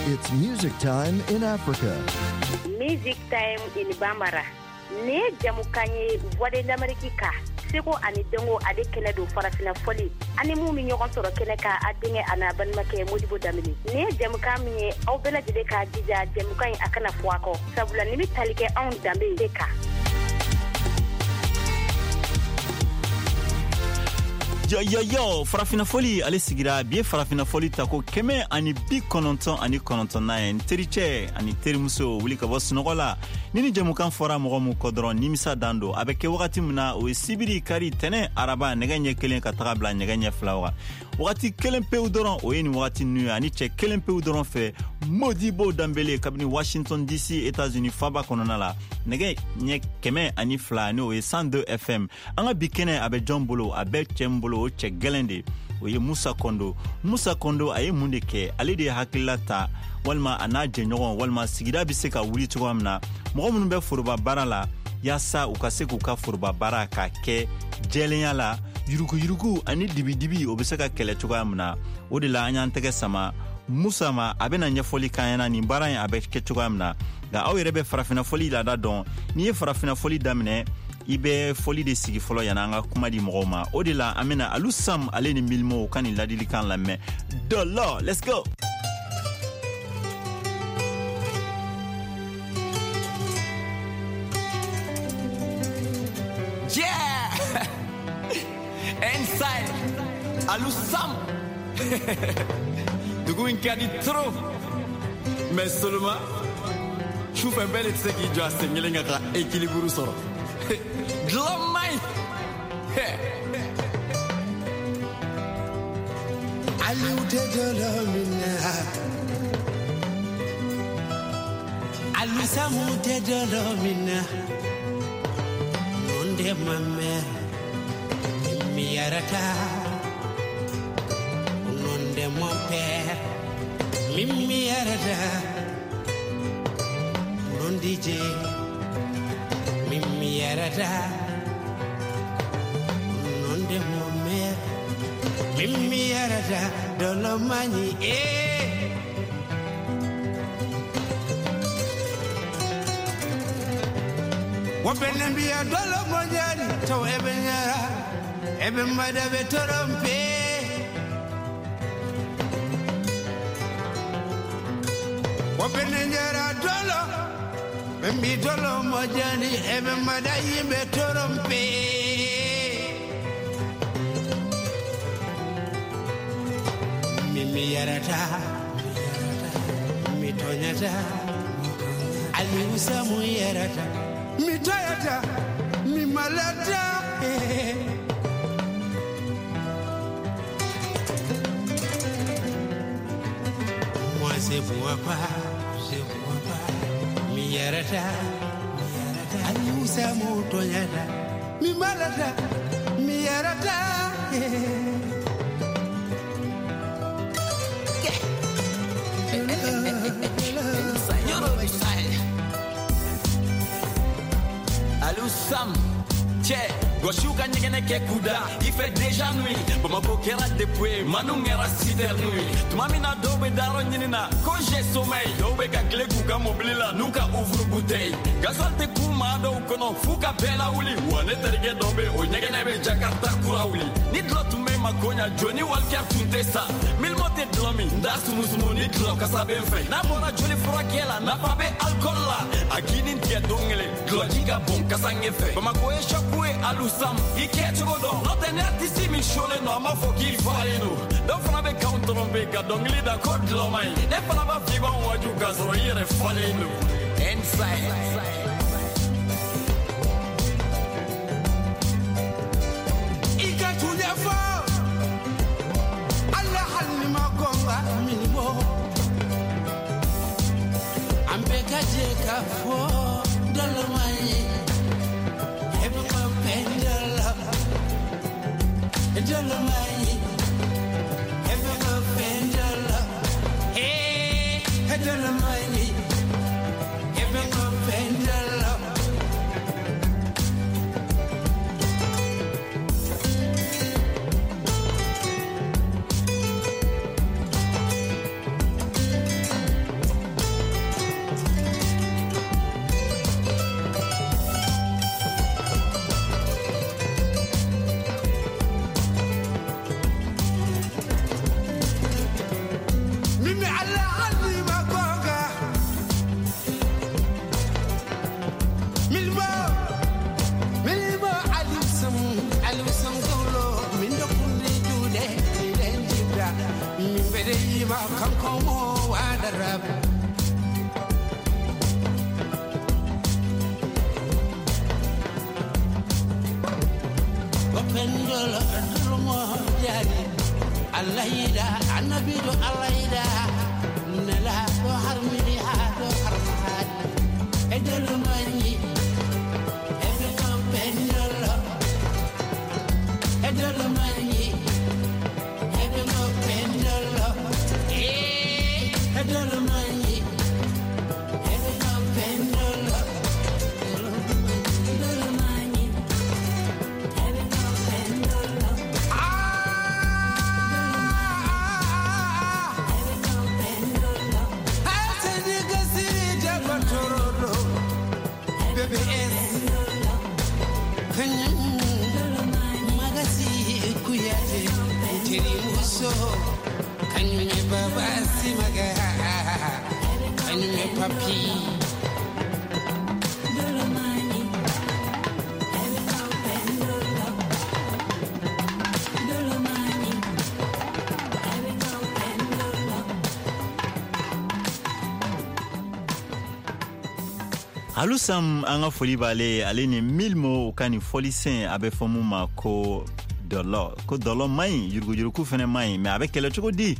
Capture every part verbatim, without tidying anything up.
It's music time in Africa. Music time in Bambara. Ne jamukanye voix d'Amérique. Seko ani dengo ade kele do farafina foli. Ani mu mi ñogon soro kele ka adinge ana ban make Modibo Damini. Ne jamuka mi aw bela jide ka dija jamuka yi akana fuako. Sabula ni mi talike on dambe deka. Yo yo yo, farafina foli ale sigira bie farafina foli tako keme ani bi kononton ani kononton na en teriche ani terimuso wuli ka bos nogola nini jamukan fora mogo mu kodron nimisa dando abeke wakati muna o sibiri kari tene araba neganye kelen ka tagabla neganye flawa wakati kelen pe udoron o yeni wakati nu ani che kelen pe udoron fe Modibo Dambele kabini Washington D C États-Unis faba kononala nege nye keme ani fla no e cent deux F M anga bikene abe John Bolo abe Chembolo o che gelende o ye Musa Kondo Musa Kondo aye munde ke ale de hakilata walma ana jenyogon walma sigida bi se ka wuli to amna mo mun be furuba barala yasa u ka se ku ka furuba baraka ke jelenya la yurugu yurugu ani dibi dibi o be se ka kele to amna o de la anya ntege sama Musa ma abena nyefoli kanyana ni baran abe ke to amna ga aw rebe farafina foli la da don ni e farafina foli damne ibe foli de sigi folo yananga kuma di mogoma odila amena alusam aleni milmo kan ladili kan la me dollar let's go yeah inside alusam dugu inkadi trop mais seulement chouf un bel et qui doit se ngelenga ka équilibre soro Glomai Alute dolomina Alusa mute dolomina Nonde mame Miyarata Nonde mon père Mimiyarata Nondi je Mimi yarada Nonde mome Mimi yarada Dolomani eh Wapenambia dolomonyani To ebe nyara Ebe madabe torompe Wapenambia dolo Mimi dolo mojani ebe madayi be torompe Mimi yarata Mi tonyata Ali usamu yarata Mi toyata Mi malata Moi c'est pour pas C'est pour pas Mi yarata, mi yarata, aliusa moto yada, mi malata, mi yarata. Alusam, che, Goshuka nyegene ke kuda, il fait déjà nuit. Bama bokera depuis, manungera sider nuit. Tumamina dobe daro nyinina, quand j'ai sommeil, dobe ka kleku ka mobilila, nuka ouvre bouteille. Gasalte kuma do kono, fuka bela uli, wane terige dobe, o nyegene be Jakarta kura uli. Ni dlo tume makonya, Johnny Walker tuntesa. Mil mote dlomi, ndasu musmu ni dlo kasabe fe. Na bona Johnny Frakela, na pabe alcool la. Akini ntia dongele, dlo jiga bon kasange fe. Bama koe shakwe alu Sam, I can't go down. Not an artist, me showing no more for give Faleno. Don't have a counter on Bega, don't lead a code lomai. Never have a figure on what you guys are here Faleno. Inside. Ika to the fall. Allah Halima Gonga, Minimo. I'm Becca Jaka for Dolomai. Dolomai, ever go pendula, hey, Dolomai, ever go pendula. Ede ma kankomo wadarab Wapendolo adrumo jari Allahida annabi do Allahida nala do harmini ha do harfat Edelo mani ede wapendolo Edelo mani ede wapendolo eh edelo mani ede wapendolo edelo mani ede wapendolo ah ede wapendolo asedi gasiri jabatoro bebe es kanyum magasi kuyaje tiri muso kanyum baba simaga kanyum papi dolomani ede wapendolo dolomani ede wapendolo Alusam anga foli bale ale ni milmo kani foli sen abe fomu ma ko dolo ko dolo mai yurgu yurgu fene mai me abe kele choko di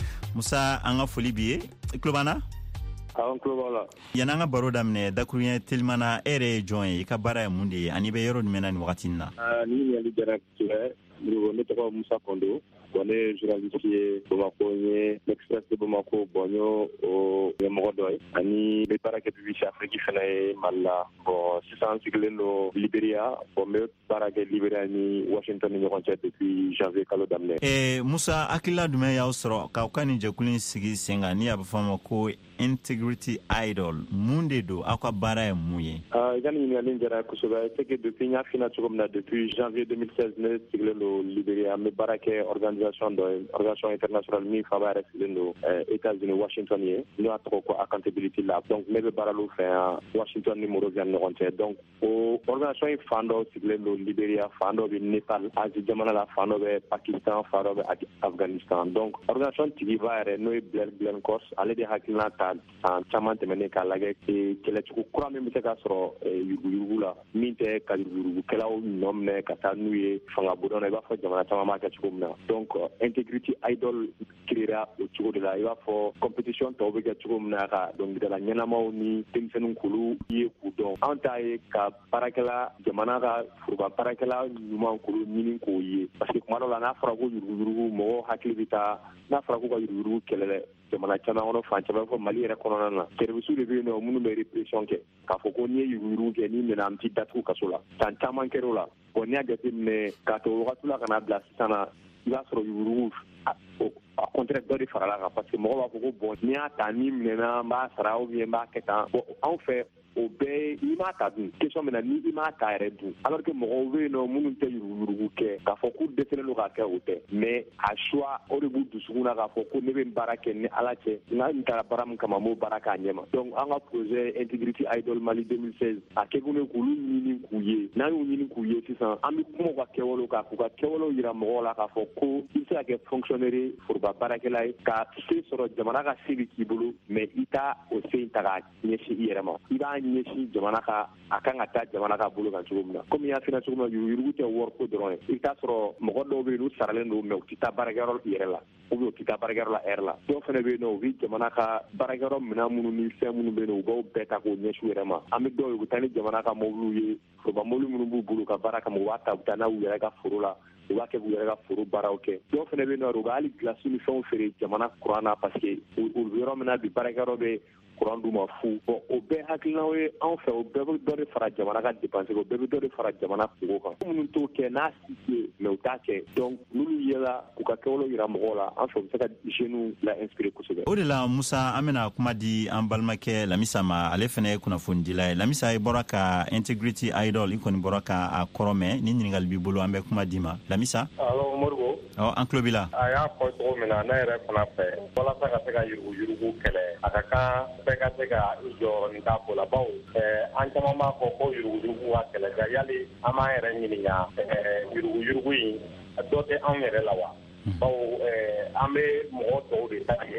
Musa anga foli biye klobana awon klobala yana nga baro damne dakunya tilmana ere join ka bara mundi ani be yoro mena ni wakatina ah ni yali direct le ni ne to Musa Kondo bonne journaliste Bamako ni l'express de Bamako bonyo o Mogodoy ani be barake public Afrique fene malla bon six cents sigleno Liberia bon me barake Liberia ni Washington ni konta depuis janvier kalo damne eh Musa akila dume ya usro ka ukani jekulin sigi senga ni abafama ko Integrity Idol munde do akwa bara ya muye ah gani ni alin jara kusoba c'est que depuis nya fina tukomna depuis janvier deux mille seize ne sigleno Liberia me barake organisation de organisation internationale mi favare sigleno États-Unis Washington ye no atro ko accountability lab donc me be baralo fait Washington ni morovia no konte donc o organisation fando sigleno Liberia fando be Nepal aji jamana la fando be Pakistan fando be Afghanistan donc organisation tigi vare no blen blen course ale de hakilna ta en chaman temene ka lage ke kele ko kura me mete ka soro yugu yugu la minte ka yugu kelaw nomne ka tanuye fanga bodona ba fa jamana tama ma ka chukumna donc Integrity Idol kirira o chugo de la iba fo competition to be ka chukumna ka donc de la nyana mawni timsenu kulu ye ku don antaye ka parakela jamana ka furba parakela nyuma kulu nyini ko ye parce que kuma la na fara ko yugu yugu mo hakilita na fara ko yugu yugu kelele jamana chama ono fancha ba fo Mali era kono na service de vie no munu me repression ke ka fo ko ni yuru ke ni me na mti datu kasola tan chama kero la ko ni agati me ka to wakatula kana bla sana ila soro yuru a contraire de farala parce que mo ba ko bon ni ata ni me na ba sara o bien ba keta bon en fait o be ima ta dun question mena ni ima ta ere dun alors que mo we no munu te yuru ke ka fo ku desele lo ka ke ote mais a choix o de bu dusuna ka fo ku ne be barake ni alache na ntara baram kama mo baraka nyema donc anga projet Integrity Idol Mali deux mille seize a ke gune ku lu ni kuye na lu ni kuye sisan ami kuma ka kewolo ka ku ka kewolo yira mo la ka fo ku isa ke fonctionnaire pour ba barake lai ka se soro jamana ka sigi kibulu mais ita o se intaka nyeshi yerema ida nyeshi jamana ka akanga ta jamana ka bulu kan chugumna comme ya fina chugumna yuru te worko drone ita soro mo goddo be lu saralen do me ita baragaro yerela o be ita baragaro la erla do fene be no wi jamana ka baragaro mina munu ni fe munu be no go beta ko nyeshi yerema ami do yu tani jamana ka mo lu ye so ba mo lu munu bu bulu ka baraka mo wata utana u yera ka furula uba ke buyere ka furu bara oke do fene be no ruga ali glasu ni fon fere jamana qur'ana parce que o yoro mena bi baragaro be Quran duma fu o be hakilna we en fait o be do de fara jamana ka dépenser o be do de fara jamana ko kan mun to ke na si me o ta ke donc lulu yela ku ka kewlo yira mo la en fait ça jenu la inspiré ko sebe o de la Musa amena kuma di an balmake lamisa ma ale fene kuna fundila lamisa e boraka Integrity Idol ikoni boraka a korome ni ningal bi bolo ambe kuma dima lamisa alors morgo o an klobila aya ko to mena na ere kuna fe wala sa ka se ka yuru yuru kele akaka ka se ka jo ni ta ko la bawo eh an chama ma ko ko yuru yuru wa kele ga yali ama ere ni nya eh yuru yuru yi do te an ere la wa bawo eh ame mo to de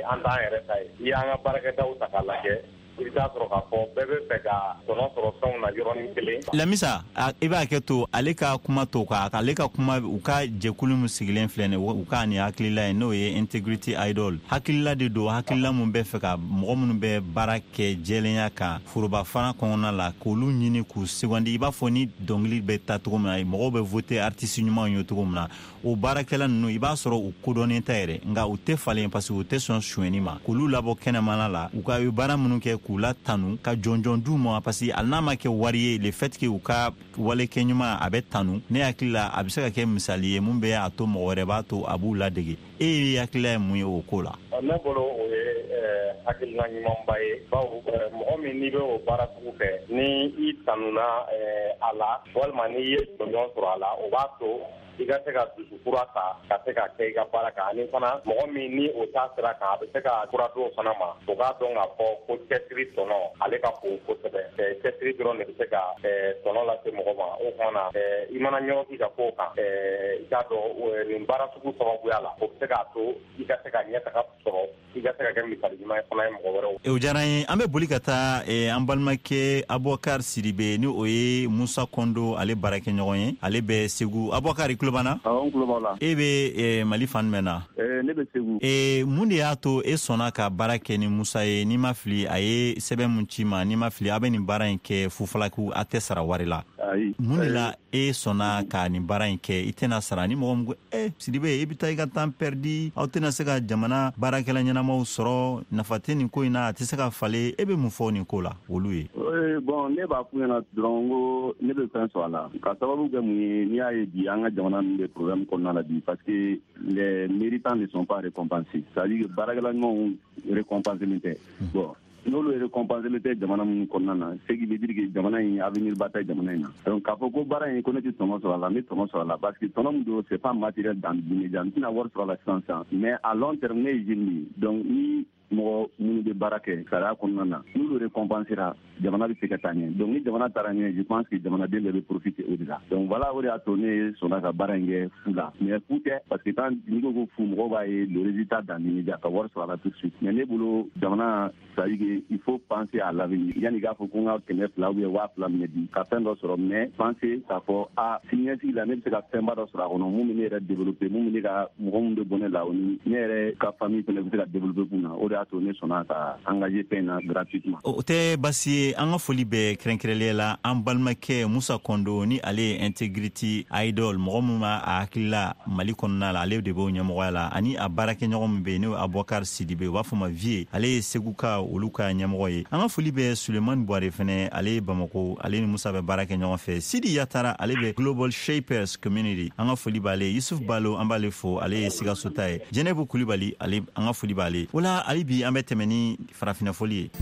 an t'an yɛrɛ ta ye i y'an ka baarakɛdaw ta k'a lajɛ i bɛ taa sɔrɔ k'a fɔ bɛɛ bɛ fɛ ka tɔnɔ sɔrɔ fɛnw na yɔrɔnin kelen. Lamisa i b'a kɛ to ale ka kuma to ka ale ka kuma u ka jɛkulu min sigilen filɛ nin u ka nin hakilila ye n'o ye Integrity Idol hakilila de don hakilila mun bɛ fɛ ka mɔgɔ minnu bɛ baara kɛ jɛlenya kan foroba fana kɔnɔna la k'olu ɲini k'u sugandi i b'a fɔ ni dɔnkili bɛ taa cogo min na mɔgɔw bɛ voter artiste ɲumanw ye cogo min na o baarakɛla ninnu i b'a sɔrɔ u kodɔnnen ta yɛrɛ nka u tɛ falen parce que u tɛ sɔn sonyɛni ma k'olu labɔ kɛnɛmana la u ka baara minnu kɛ k'u la tanu ka jɔnjɔn d'u ma parce que hali n'a ma kɛ wari ye le fait que u ka wale kɛ ɲuman a bɛ tanu ne hakili la a bɛ se ka kɛ misali ye mun bɛ a to mɔgɔ wɛrɛ b'a to a b'u ladege e ye hakilila ye mun ye o ko la. Ne bolo o ye hakilina ɲumanba ye bawo mɔgɔ min n'i bɛ o baara sugu kɛ ni i tanuna a la walima n'i ye jɔnjɔn sɔrɔ a la o b'a to i ka se ka dusukura ta ka se ka kɛ i ka baara kan ani fana mɔgɔ min ni o t'a sira kan a bɛ se ka kura dɔw fana ma o k'a dɔn k'a fɔ ko cɛsiri tɔnɔ ale ka bon kosɛbɛ cɛsiri dɔrɔn de bɛ se ka tɔnɔ lase mɔgɔ ma o kumana i mana ɲɔgɔn ka k'o kan i k'a dɔn nin baara sugu sababuya la o bɛ se k'a to i ka se ka ɲɛtaga sɔrɔ i ka se ka kɛ misali ɲuman ye fana ye mɔgɔ wɛrɛw. o diyara n ye an bɛ boli ka taa an balimakɛ Abubakar Sidibe ni o ye Musa Kondo ale baarakɛɲɔgɔn ye ale bɛ Segu. Abubakar kulobana awɔ kuloba la e bɛ Mali fan jumɛn na? eh ne bɛ Segu. eh mun de y'a to e sɔnna ka baara kɛ ni Musa ye n'i ma fili a ye sɛbɛn mun ci ma n'i ma fili a bɛ nin baara in kɛ fufalaku a tɛ sara wari la ayi mun de la e sɔnna ka nin baara in kɛ i tɛna sara ni mɔgɔ min ko eh Sidibe e bɛ taa i ka temps perdu aw tɛna se ka jamana baarakɛla ɲɛnamaw sɔrɔ nafa tɛ nin ko in na a tɛ se ka falen e bɛ mun fɔ nin ko la olu ye? bon ne b'a f'u ɲɛna dɔrɔn ko ne bɛ fɛn sɔrɔ a la ka sababu kɛ mun ye n'i y'a ye bi an ka jamana ninnu bɛ problème kɔnɔna la bi parce que les méritants ne sont pas récompensés c'est-à-dire que baarakɛla ɲumanw récompensé tɛ bon n'olu yɛrɛ récompensé tɛ jamana minnu kɔnɔna na ce qui veut dire que jamana in avenir ba tɛ jamana in na donc k'a fɔ ko baara in ko ne tɛ tɔnɔ sɔrɔ a la ne tɔnɔ sɔrɔ a la parce que tɔnɔ min don c'est pas matériel dans l'immédiat n tɛna wari sɔrɔ a la sisan sisan mais à long terme ne ye jeune de ye donc ni mɔgɔ minnu bɛ baara kɛ sariya kɔnɔna na n'olu récompensera jamana bɛ se ka taa ɲɛ donc ni jamana taara ɲɛ je pense que jamanaden bɛɛ bɛ profiter o de la donc voilà o de y'a to ne sɔnna ka baara in kɛ fu la mais fu tɛ parce que quand n'i ko ko fu mɔgɔw b'a ye le résultat dans l'immédiat ka wari sɔrɔ a la tout de suite mais ne bolo jamana c'est-à-dire que il faut penser à l'avenir yanni k'a fɔ ko n ka kɛmɛ fila ou bien waa fila minɛ bi ka fɛn dɔ sɔrɔ mais penser k'a fɔ a siniɲɛsigi la ne bɛ se ka fɛnba dɔ sɔrɔ a kɔnɔ mun bɛ ne yɛrɛ développer mun bɛ ne ka mɔgɔ min bɛ bɔ ne la o ni ne yɛrɛ ka famille fana bɛ se ka développer kun na o de y'a to ne sɔnna ka engagé fɛn na gratuitement. o tɛ basi ye an ka foli bɛ kɛrɛnkɛrɛnlen la an balimakɛ Musa Kondo ni ale ye Integrity Idol mɔgɔ min b'a a hakilila Mali kɔnɔna la ale de b'o ɲɛmɔgɔya la ani a baarakɛɲɔgɔn min bɛ yen n'o ye Abubakar Sidibe u b'a fɔ ma Vie ale ye Segu ka olu ka ɲɛmɔgɔ ye an ka foli bɛ Sulemani Buware fɛnɛ ale ye Bamako ale ni Musa bɛ baara kɛ ɲɔgɔn fɛ Sidi Yatara ale bɛ Global Shapers Community an ka foli b'ale Yusuf Balo an b'ale fo ale ye Sikaso ta ye Jɛnɛbu Kulibali ale an ka foli b'ale wala ale bi an bɛ tɛmɛ ni farafina foli ye.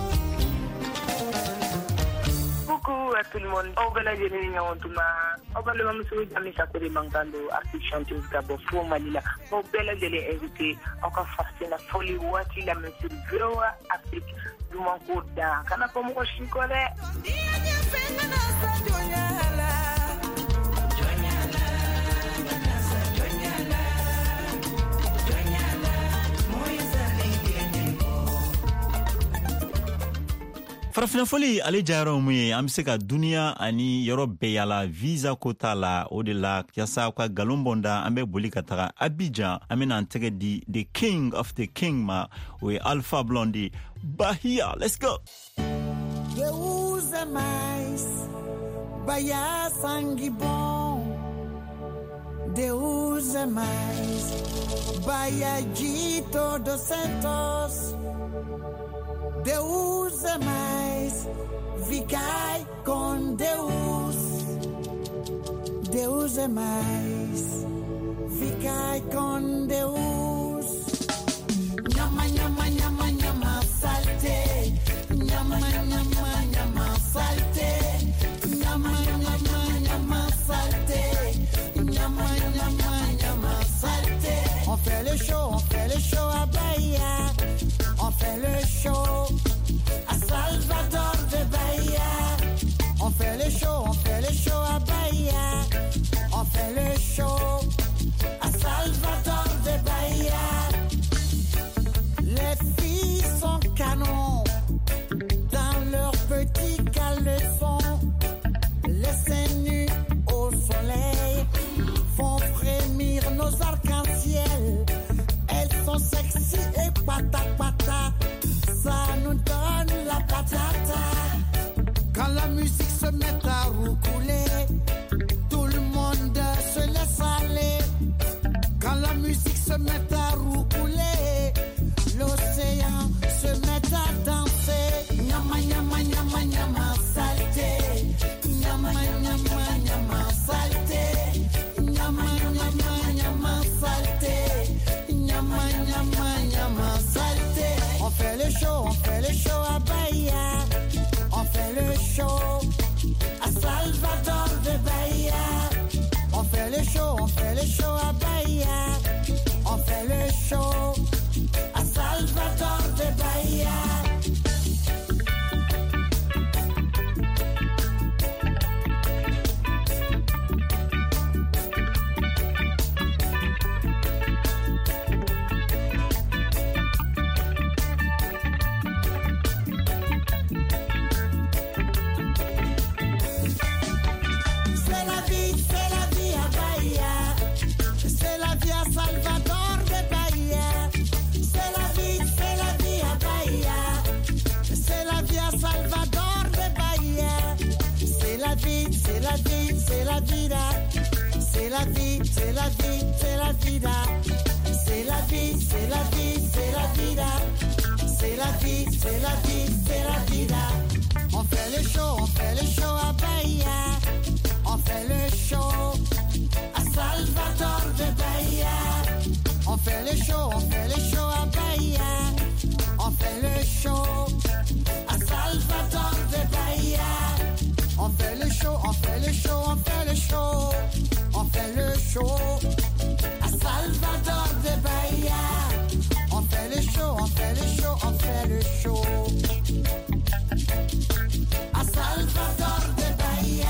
Coucou à tout le monde. Au bel aïe ni nyawantuma. Au bel aïe monsieur Jami Sakori Mangando artiste chanteuse d'abord fo Malila. Au bel aïe les invités encore farcina folie wati la monsieur Véroa Afrique du manko da kana ko mo shikole. farafina foli ale jayɔrɔ mun ye an bɛ se ka duniya ani yɔrɔ bɛɛ yala visa ko t'a la o de la yasa ka galon bɔnda an bɛ boli ka taga Abidjan an bɛna an tɛgɛ di the king of the king ma o ye Alpha Blondy Bahia. Let's go. Deus é mais Bahia sangue bom Deus é mais Bahia de todos santos Deus é mais, ficai com Deus. Deus é mais, ficai com Deus. Nhama, nhama, nhama, nhama, salte. Nhama, nhama, nhama, salte. Nhama, nhama, nhama, salte. Nhama, nhama, nhama, salte. On fait le show, on fait le show à Bahia. On fait le show à Salvador de Bahia. On fait le show, on fait le show à Bahia. On fait le show à Salvador de Bahia. show a Salvador de Bahia. C'est la vida, c'est la vie, c'est la vie, c'est la vida. C'est la vie, c'est la vie, c'est la vida. C'est la vie, c'est la vie, c'est la vida. On fait le show, on fait le show à Bahia. On fait le show à Salvador de Bahia. On fait le show, on fait le show à Bahia. On fait le show à Salvador de Bahia. On fait le show, on fait le show, on fait le show. On fait le show à Salvador de Bahia. On fait le show, on fait le show, on fait le show à Salvador de Bahia.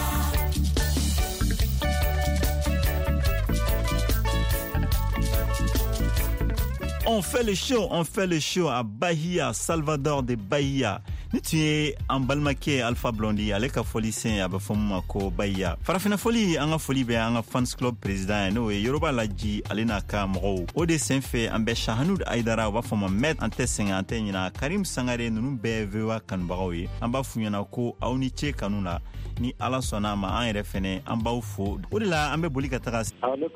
On fait le show, on fait le show à Bahia, Salvador de Bahia. Ni tu ye an balimakɛ Alpha Blondy ale ka foli sen a bɛ fɔ mun ma ko Bahia. Farafina foli an ka foli bɛ an ka fans club président ye n'o ye Yoruba Laji ale n'a ka mɔgɔw. O de sen fɛ an bɛ Shahanud Aidara u b'a fɔ ma Maître an tɛ sɛgɛn an tɛ ɲina Karim Sangare ninnu bɛɛ V O A kanubagaw ye. An b'a f'u ɲɛna ko aw ni ce kanu la ni Ala sɔnna ma an yɛrɛ fɛnɛ an b'aw fo. O de la an bɛ boli ka taga.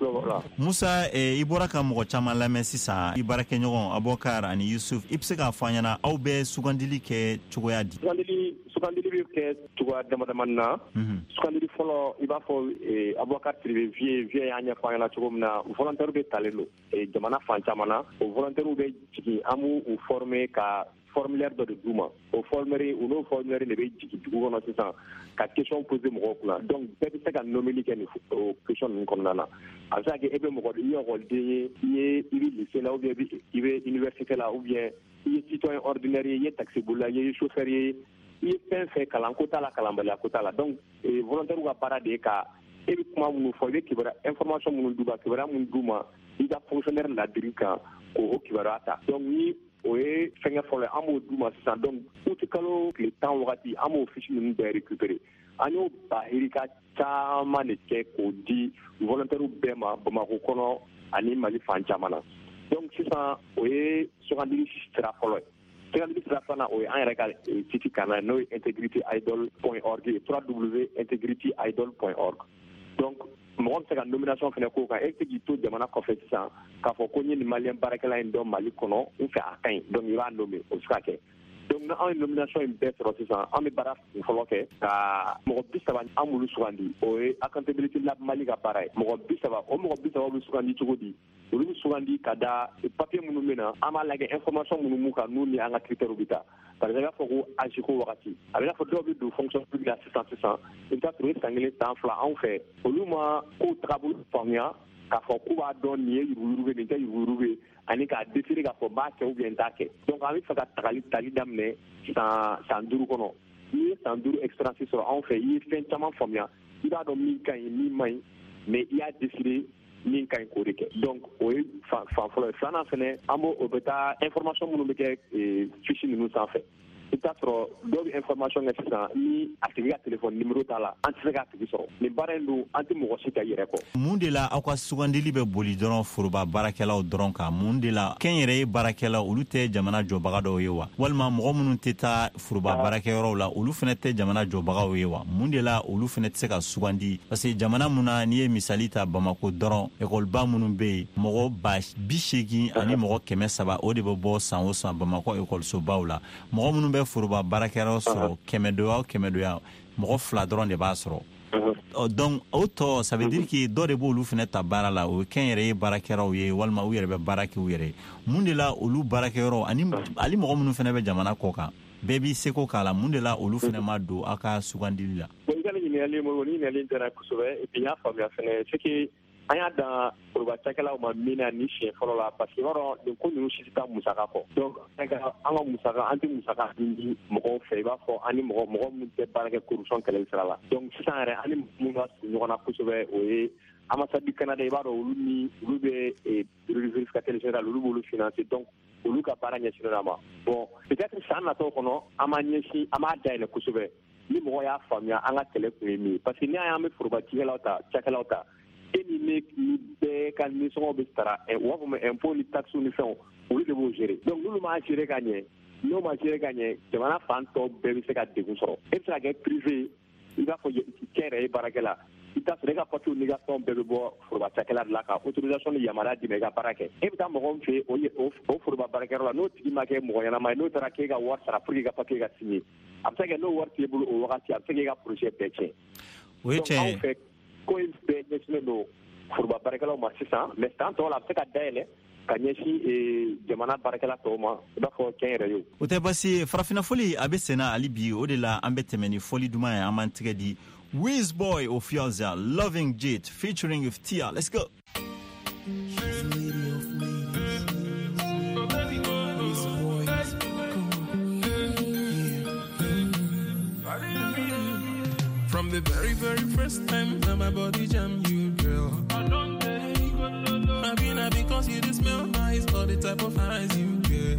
Musa eh, i bɔra ka mɔgɔ caman lamɛn sisan i baarakɛɲɔgɔn Abubakar ani Yusuf i bɛ se k'a fɔ an ɲɛna aw bɛ sugandili kɛ cogoya di? Sugandili sugandili bɛ kɛ cogoya damadamani na. Sugandili fɔlɔ i b'a fɔ Abubakar Tiribe vie vie y'an ɲɛfɔ an ɲɛna cogo min na volontaire bɛ talen don jamana fan caman na o volontaire bɛ jigin an b'u former ka formulaire dɔ de d'u ma o formulaire o n'o formulaire de bɛ jigin dugu kɔnɔ sisan ka question poser mɔgɔw kunna donc bɛɛ bɛ se ka nomeli kɛ ni o question ninnu kɔnɔna na a bɛ se ka kɛ e bɛ mɔgɔ i ye ɔkɔliden ye i ye i bɛ lycée la ou bien i bɛ université la ou bien i ye citoyen ordinaire ye i ye taxibolila ye i ye chauffeur ye i ye fɛn fɛn kalan ko t'a la kalanbaliya ko t'a la donc volontaire ka baara de ye ka e bɛ kuma minnu fɔ i bɛ kibaruya information minnu d'u ma kibaruya minnu d'u ma i ka fonctionnaire ladiri kan k'o kibaruya ta donc ni o ye fɛngɛ fɔlɔ an b'o d'u ma sisan donc uti kalo tile tan wagati an b'o fiche ninnu bɛɛ récupérer an y'o bahirika caman de kɛ k'o di volontaire bɛɛ ma Bamakɔ kɔnɔ ani Mali fan caman na donc sisan o ye sugandili sira fɔlɔ ye sugandili sira filanan o ye an yɛrɛ ka site kan n'o ye integrity idol point org w w w point integrity idol point org donc mɔgɔ bɛ se ka nomination fana k'o kan e tɛ k'i to jamana kɔfɛ sisan k'a fɔ ko n ye nin maliyɛn baarakɛla in dɔn Mali kɔnɔ n fɛ a ka ɲi donc i b'a nommé o bɛ se ka kɛ donc n'anw ye nomination in bɛɛ sɔrɔ sisan an bɛ baara fɔlɔ kɛ ka mɔgɔ bi saba an b'olu sugandi o ye accountability lab Mali ka baara ye mɔgɔ bi saba o mɔgɔ bi saba bɛ sugandi cogo di olu bɛ sugandi ka da papier minnu bɛ na an b'a lajɛ information minnu m'u kan n'u ni an ka critères bɛ taa par exemple i b'a fɔ ko âge ko wagati a bɛ n'a fɔ dɔw bɛ don fonction publique la sisan sisan i bɛ taa sɔrɔ i san kelen san fila anw fɛ olu ma kow tagabolo faamuya k'a fɔ k'u b'a dɔn nin ye yuruguyurugu ye nin tɛ yuruguyurugu ye ani k'a décider k'a fɔ n b'a kɛ ou bien n t'a kɛ donc an bɛ fɛ ka tagali tali daminɛ san san duuru kɔnɔ n'i ye san duuru expérience sɔrɔ anw fɛ i ye fɛn caman faamuya i b'a dɔn min ka ɲi min man ɲi mais i y'a décider min ka ɲi k'o de kɛ donc o ye fan fɔlɔ ye filanan fɛnɛ an b'o o bɛ taa information minnu bɛ kɛ fiche ninnu sanfɛ i bɛ taa sɔrɔ dɔw bɛ information kɛ sisan ni a tigi ka téléphone numéro t'a la an tɛ se k'a tigi sɔrɔ nin baara in dun an tɛ mɔgɔ si ka yɛrɛ kɔ. mun de la aw ka sugandili bɛ boli dɔrɔn foroba baarakɛlaw dɔrɔn kan mun de la kɛnyɛrɛye baarakɛlaw olu tɛ jamana jɔbaga dɔw ye wa walima mɔgɔ minnu tɛ taa foroba baarakɛyɔrɔw la olu fana tɛ jamana jɔbagaw ye wa mun de la olu fana tɛ se ka sugandi parce que jamana mun na n'i ye misali ta Bamako dɔrɔn ekɔliba minnu bɛ yen mɔgɔ ba bi seegin ani mɔgɔ kɛmɛ saba o de bɛ bɔ san o san Bamako ekɔlisobaw la mɔgɔ minnu bɛ foroba baarakɛyɔrɔ sɔrɔ kɛmɛ doya o kɛmɛ doya mɔgɔ fila dɔrɔn de b'a sɔrɔ donc o tɔ ça veut dire que dɔ de b'olu fana ta baara la o ye kɛnyɛrɛye baarakɛlaw ye walima u yɛrɛ bɛ baara kɛ u yɛrɛ mun de la olu baarakɛyɔrɔ ani hali mɔgɔ minnu fana bɛ jamana kɔ kan bɛɛ b'i seko k'a la mun de la olu fana ma don aw ka sugandili la. bon i ka nin ɲininkali ye Modibo ni ɲininkali diyara kosɛbɛ et puis n y'a faamuya fana c'est que anya da foroba cakɛlaw ma mina ni siɲɛ fɔlɔ la parce que yɔrɔ nin ko ninnu si tɛ taa musaka kɔ donc an ka musaka an tɛ musaka di mɔgɔw fɛ i b'a fɔ an ni mɔgɔ mɔgɔ minnu tɛ baara kɛ corruption kɛlɛli sira la donc sisan yɛrɛ an ni minnu ka surun ɲɔgɔn na kosɛbɛ o ye ambassade du Canada i b'a dɔn olu ni olu bɛ vérificateur général olu b'olu financer donc olu ka baara ɲɛsinnen a ma bon peut-être san natɔw kɔnɔ an b'a ɲɛsin an b'a dayɛlɛ kosɛbɛ ni mɔgɔ y'a faamuya an ka kɛlɛ kun ye min ye parce que n'i y'a ye an bɛ foroba cikɛlaw ta cakɛlaw ta e ni ne ni bɛɛ ka nisɔngɔ bɛ sara u b'a fɔ ma impôt ni taxe ni fɛnw olu de b'o gérer donc n'olu m'a gérer ka ɲɛ n'o ma gérer ka ɲɛ jamana fan tɔ bɛɛ bɛ se ka degun sɔrɔ e bɛ se ka kɛ privé i b'a fɔ kɛnyɛrɛye baarakɛla i t'a sɔrɔ e ka papier n'i ka fɛnw bɛɛ bɛ bɔ foroba cakɛla de la ka autorisation ni yamaruya d'i ma i ka baara kɛ e bɛ taa mɔgɔ min fɛ yen o foroba baarakɛyɔrɔ la n'o tigi ma kɛ mɔgɔ ɲɛnama ye n'o taara k'e ka wari sara pour que i ka papier ka signer a bɛ se ka kɛ n'o wari t'e bolo o wagati a bɛ se k'e ka projet bɛɛ tiɲɛ o ye donc tiɲɛ anw fɛ ko in bɛɛ ɲɛsinnen don foroba baarakɛlaw ma sisan mais san tɔw la a bɛ se ka dayɛlɛ ka ɲɛsin jamana baarakɛla tɔw ma i b'a fɔ kɛnyɛrɛye o tɛ basi ye farafina foli a bɛ senna hali bi o de la an bɛ tɛmɛ ni foli duman ye an b'an tigɛ di Wizboy Ofioza Loving Jit featuring with Tia. Let's go. From the very, very first time that my body jam you, girl. Maybe not because you just smell nice or the type of eyes you get.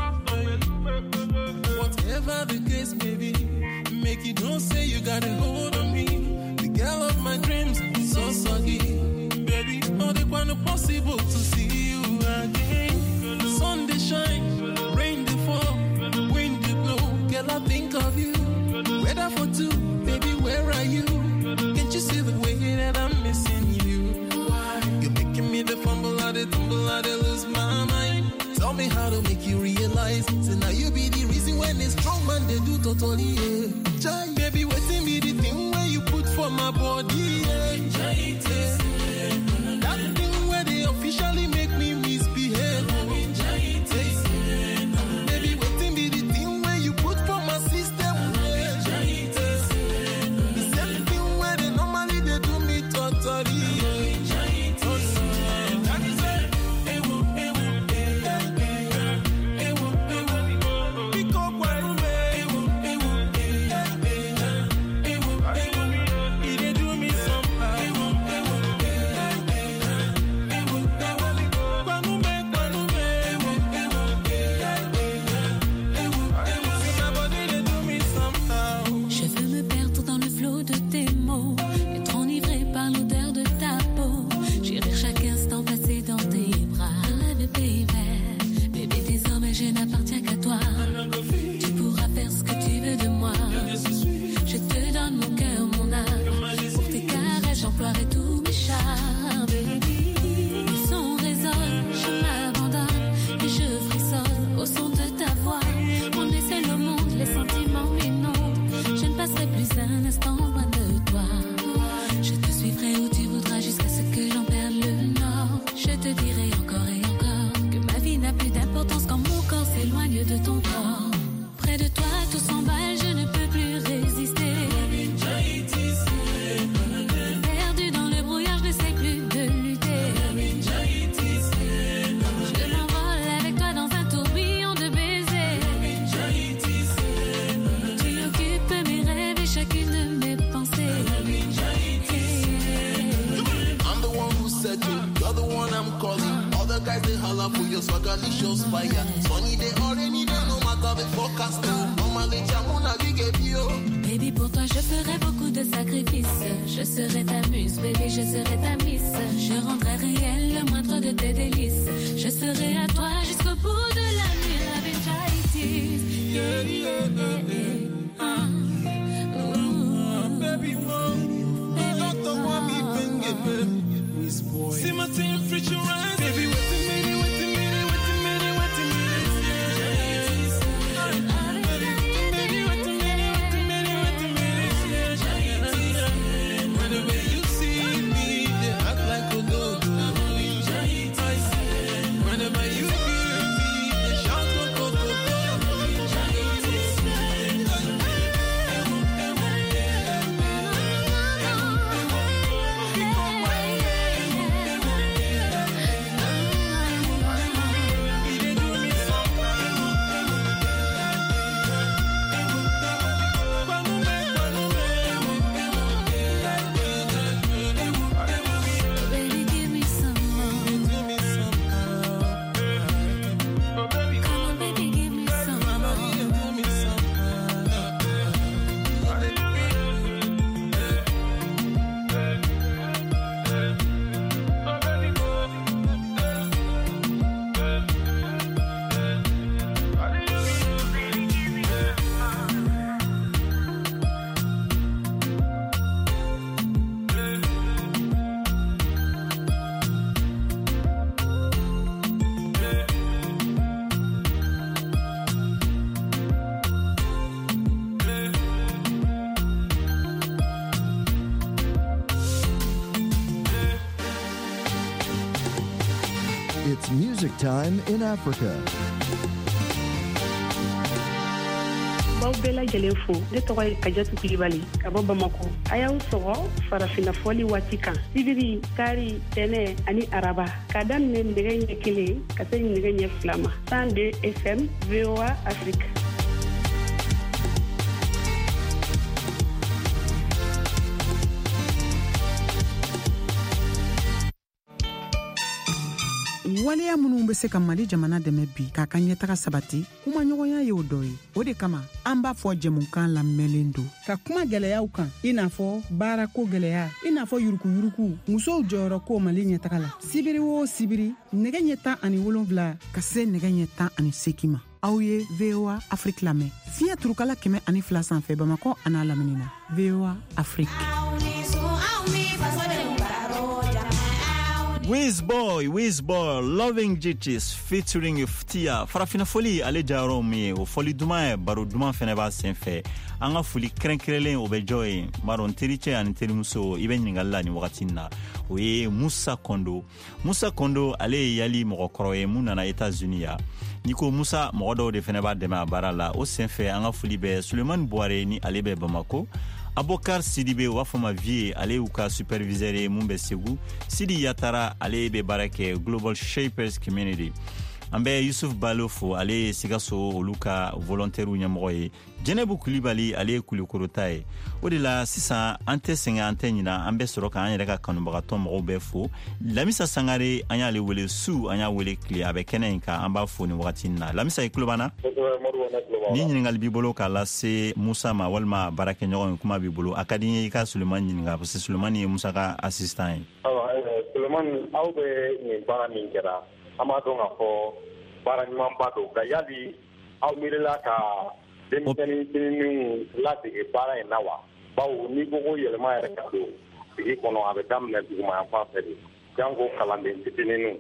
Whatever the case may be, make it don't say you got a hold on me. The girl of my dreams, so soggy. Baby, all the one possible to see you again. Sun they shine, rain they fall, wind they blow. Girl, I think of you. Weather for two, baby, where are you? Can't you see the way that I'm missing you? You're making me the fumble, I the tumble, I the lose my mind. Tell me how to make you realize. So now you be the reason when it's strong man they do totally. Yeah. Jai, baby, waiting me the thing where you put for my body. Yeah. Jai, yeah. That thing where they officially make me misbehave. Jai, yeah. Baby, waiting me the thing where you put for my system. Yeah. Jai, yeah. The same thing where they normally they do me totally. Yeah. Jai, yeah. That is it. Baby, pour toi je ferai beaucoup de sacrifices. Je serai ta muse, baby, je serai ta miss. Je rendrai réel le moindre de tes délices. Je serai à toi jusqu'au bout de la nuit. Avec Jaitis, yeah, yeah, yeah, yeah. Uh, ooh, baby, mom, don't the one me bring it. See my team, freak your eyes, baby, wait a minute, wait a minute, wait a minute, wait a minute. yeah. Time in Africa. Baw bɛɛ lajɛlen fo ne tɔgɔ ye Kajatu Kulibali ka bɔ Bamako. A y'aw sɔgɔ farafina fɔli waati kan sibiri kari tɛnɛ ani araba ka daminɛ nɛgɛ ɲɛ kelen ka se nɛgɛ ɲɛ fila ma cent deux F M V O A Afrique. waleya minnu bɛ se ka Mali jamana dɛmɛ bi k'a ka ɲɛtaga sabati kuma ɲɔgɔnya ye o dɔ ye. O de kama an b'a fɔ jɛmukan lamɛnlen don ka kuma gɛlɛyaw kan i n'a fɔ baarako gɛlɛya i n'a fɔ yurukuyuruku musow jɔyɔrɔ ko Mali ɲɛtaga la sibiri o sibiri nɛgɛ ɲɛ tan ani wolonwula ka se nɛgɛ ɲɛ tan ani seegin ma. Aw ye V O A Afrique lamɛn fiɲɛ turukala kɛmɛ ani fila sanfɛ Bamakɔ a n'a lamini na. V O A Afrique. Wizboy, Wizboy, Loving Jitches featuring Iftia. Farafina foli ale jaro mi o foli duma baro duma fene ba senfe. Anga foli krenkrelen o bejoy maron teriche an terimuso ibe nyingalla ni wakati na. O ye Musa Kondo. Musa Kondo ale yali mogokoro e muna na États-Unis ya. Niko Musa mogodo de fene ba dema barala o senfe anga foli be Suleiman Boare ni ale be Bamako. Abokar Sidibe wafama vie ale uka superviseur mumbe segu Sidi Yatara ale be barake Global Shapers Community ambe Yusuf Balofo ale sigaso oluka volontaire nyamoye Jenebu Kulibali ale kulikorotaye odila sisa ante senga ante nyina ambe soroka anya ka kanumbaga mo befo Lamisa Sangare anya le wele su anya wele kli abekenenka amba foni watina Lamisa iklubana ni nyingal bibolo kala se Musa ma walma barake nyogon kuma bibolo akadinye ka Suleiman nyinga parce Suleiman ye Musa ka assistant alors Suleiman awbe ni bara min kera amado ngafo bara ni mambado gayali aw mirela ka demteni tini lati e bara e nawa bawo ni gogo yelma yere ka do bi kono abe damne duguma fa fedi jango kalande tini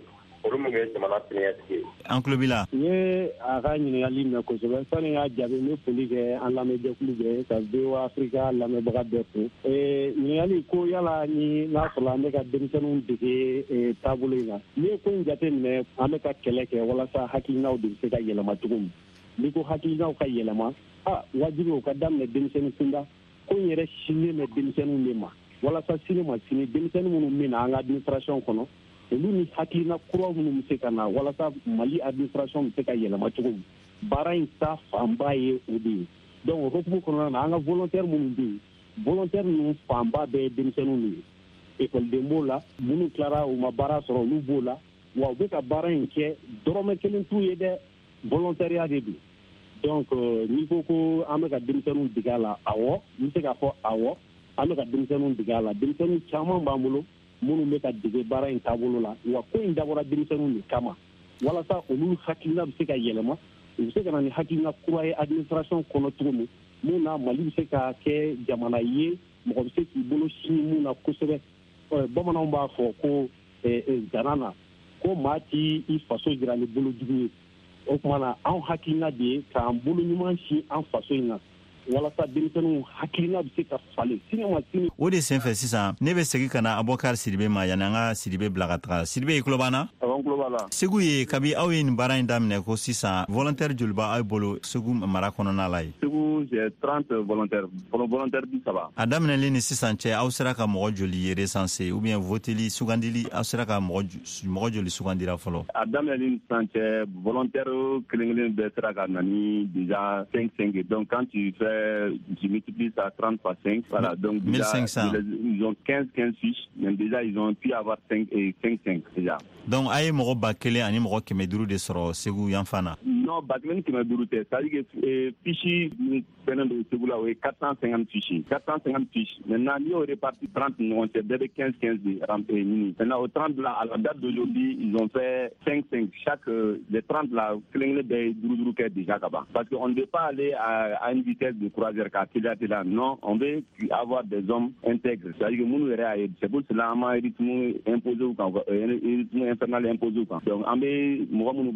Anklobila ye aga ɲininkali mɛn kosɛbɛ sani ka jaabi n bɛ foli kɛ an lamɛnjɛkulu bɛɛ ka V O A Africa lamɛnbaga bɛɛ fo ɲininkali ko yala ni n'a sɔrɔ an bɛ ka denmisɛnninw dege taabolo in na n'i ye ko in jateminɛ an bɛ ka kɛlɛ kɛ walasa hakilinaw de bɛ se ka yɛlɛma cogo min n'i ko hakilinaw ka yɛlɛma a wajibi o ka daminɛ denmisɛnnin kunda ko in yɛrɛ sinlen bɛ denmisɛnninw de ma walasa sini ma sini denmisɛnnin minnu bɛ na an ka administration kɔnɔ olu ni hakilina kuraw minnu bɛ se ka na walasa Mali administration bɛ se ka yɛlɛma cogo min baara in ta fanba ye o de ye donc o hokumu kɔnɔna na an ka volontaire minnu bɛ yen volontaire ninnu fanba bɛɛ ye denmisɛnninw de ye école b'o la minnu tilara u ma baara sɔrɔ olu b'o la wa u bɛ ka baara in kɛ dɔrɔmɛ kelen t'u ye dɛ volontariat de don donc n'i ko ko an bɛ ka denmisɛnninw dege a la awɔ n bɛ se k'a fɔ awɔ an bɛ ka denmisɛnninw dege a la denmisɛnnin caman b'an bolo minnu bɛ ka dege baara in taabolo la wa ko in dabɔra denmisɛnninw de kama walasa olu hakilina bɛ se ka yɛlɛma u bɛ se ka na ni hakilina kura ye administration kɔnɔ cogo min mun na Mali bɛ se ka kɛ jamana ye mɔgɔ bɛ se k'i bolo sini mun na kosɛbɛ bamananw b'a fɔ ko gana na ko maa ti i faso jira ni bolojugu ye o tuma na anw hakilina de ye k'an bolo ɲuman si an faso in na walasa denmisɛnninw hakilina bɛ se ka falen sini ma sini. O de senfɛ sisan ne bɛ segin ka na Abubakar Sidibe ma yanni an ka Sidibe bila ka taga Sidibe i tulo b'an na. Awɔ n tulo b'a la. Segu ye kabi aw ye nin baara in daminɛ ko sisan volontaire joli b'aw bolo Segu mara kɔnɔna la ye. Segu j'ai trente volontaires volontaire bi saba. A daminɛlen ni sisan cɛ aw sera ka mɔgɔ joli ye recensé ou bien voteli sugandili aw sera ka mɔgɔ mɔgɔ joli sugandira fɔlɔ. A daminɛlen ni sisan cɛ volontaire kelen-kelen bɛɛ sera ka na ni déjà cinq cinq donc quand tu fais tu multiplies ça trente par cinq, voilà, donc mille cinq cents. Ils ont quinze quinze fiches, mais déjà ils ont pu avoir cinq et cinq cinq déjà. Donc aye mɔgɔ ba kelen ani mɔgɔ kɛmɛ duuru de sɔrɔ Segu yan fana. Non, ba kelen ni kɛmɛ duuru tɛ, c'est-à-dire que fiches min fɛnɛ don Segu la o ye quatre cent cinquante fiches, quatre cent cinquante fiches. Maintenant n'i y'o réparti trente ni ɲɔgɔn cɛ bɛɛ bɛ quinze quinze de remplir ɲini. Maintenant au trente là, à la date d'aujourd'hui, ils ont fait cinq cinq. Chaque les trente là, kelen kelen bɛɛ ye duuru duuru kɛ déjà ka ban. Parce qu'on ne veut pas aller à, à une vitesse de croisière k'a teliya teliya. Non, on veut avoir des hommes intègres. C'est-à-dire que minnu yɛrɛ y'a ye, c'est pour cela an ma rythme imposé u kan, rythme infernal imposé u kan. Donc an bɛ mɔgɔ minnu b'a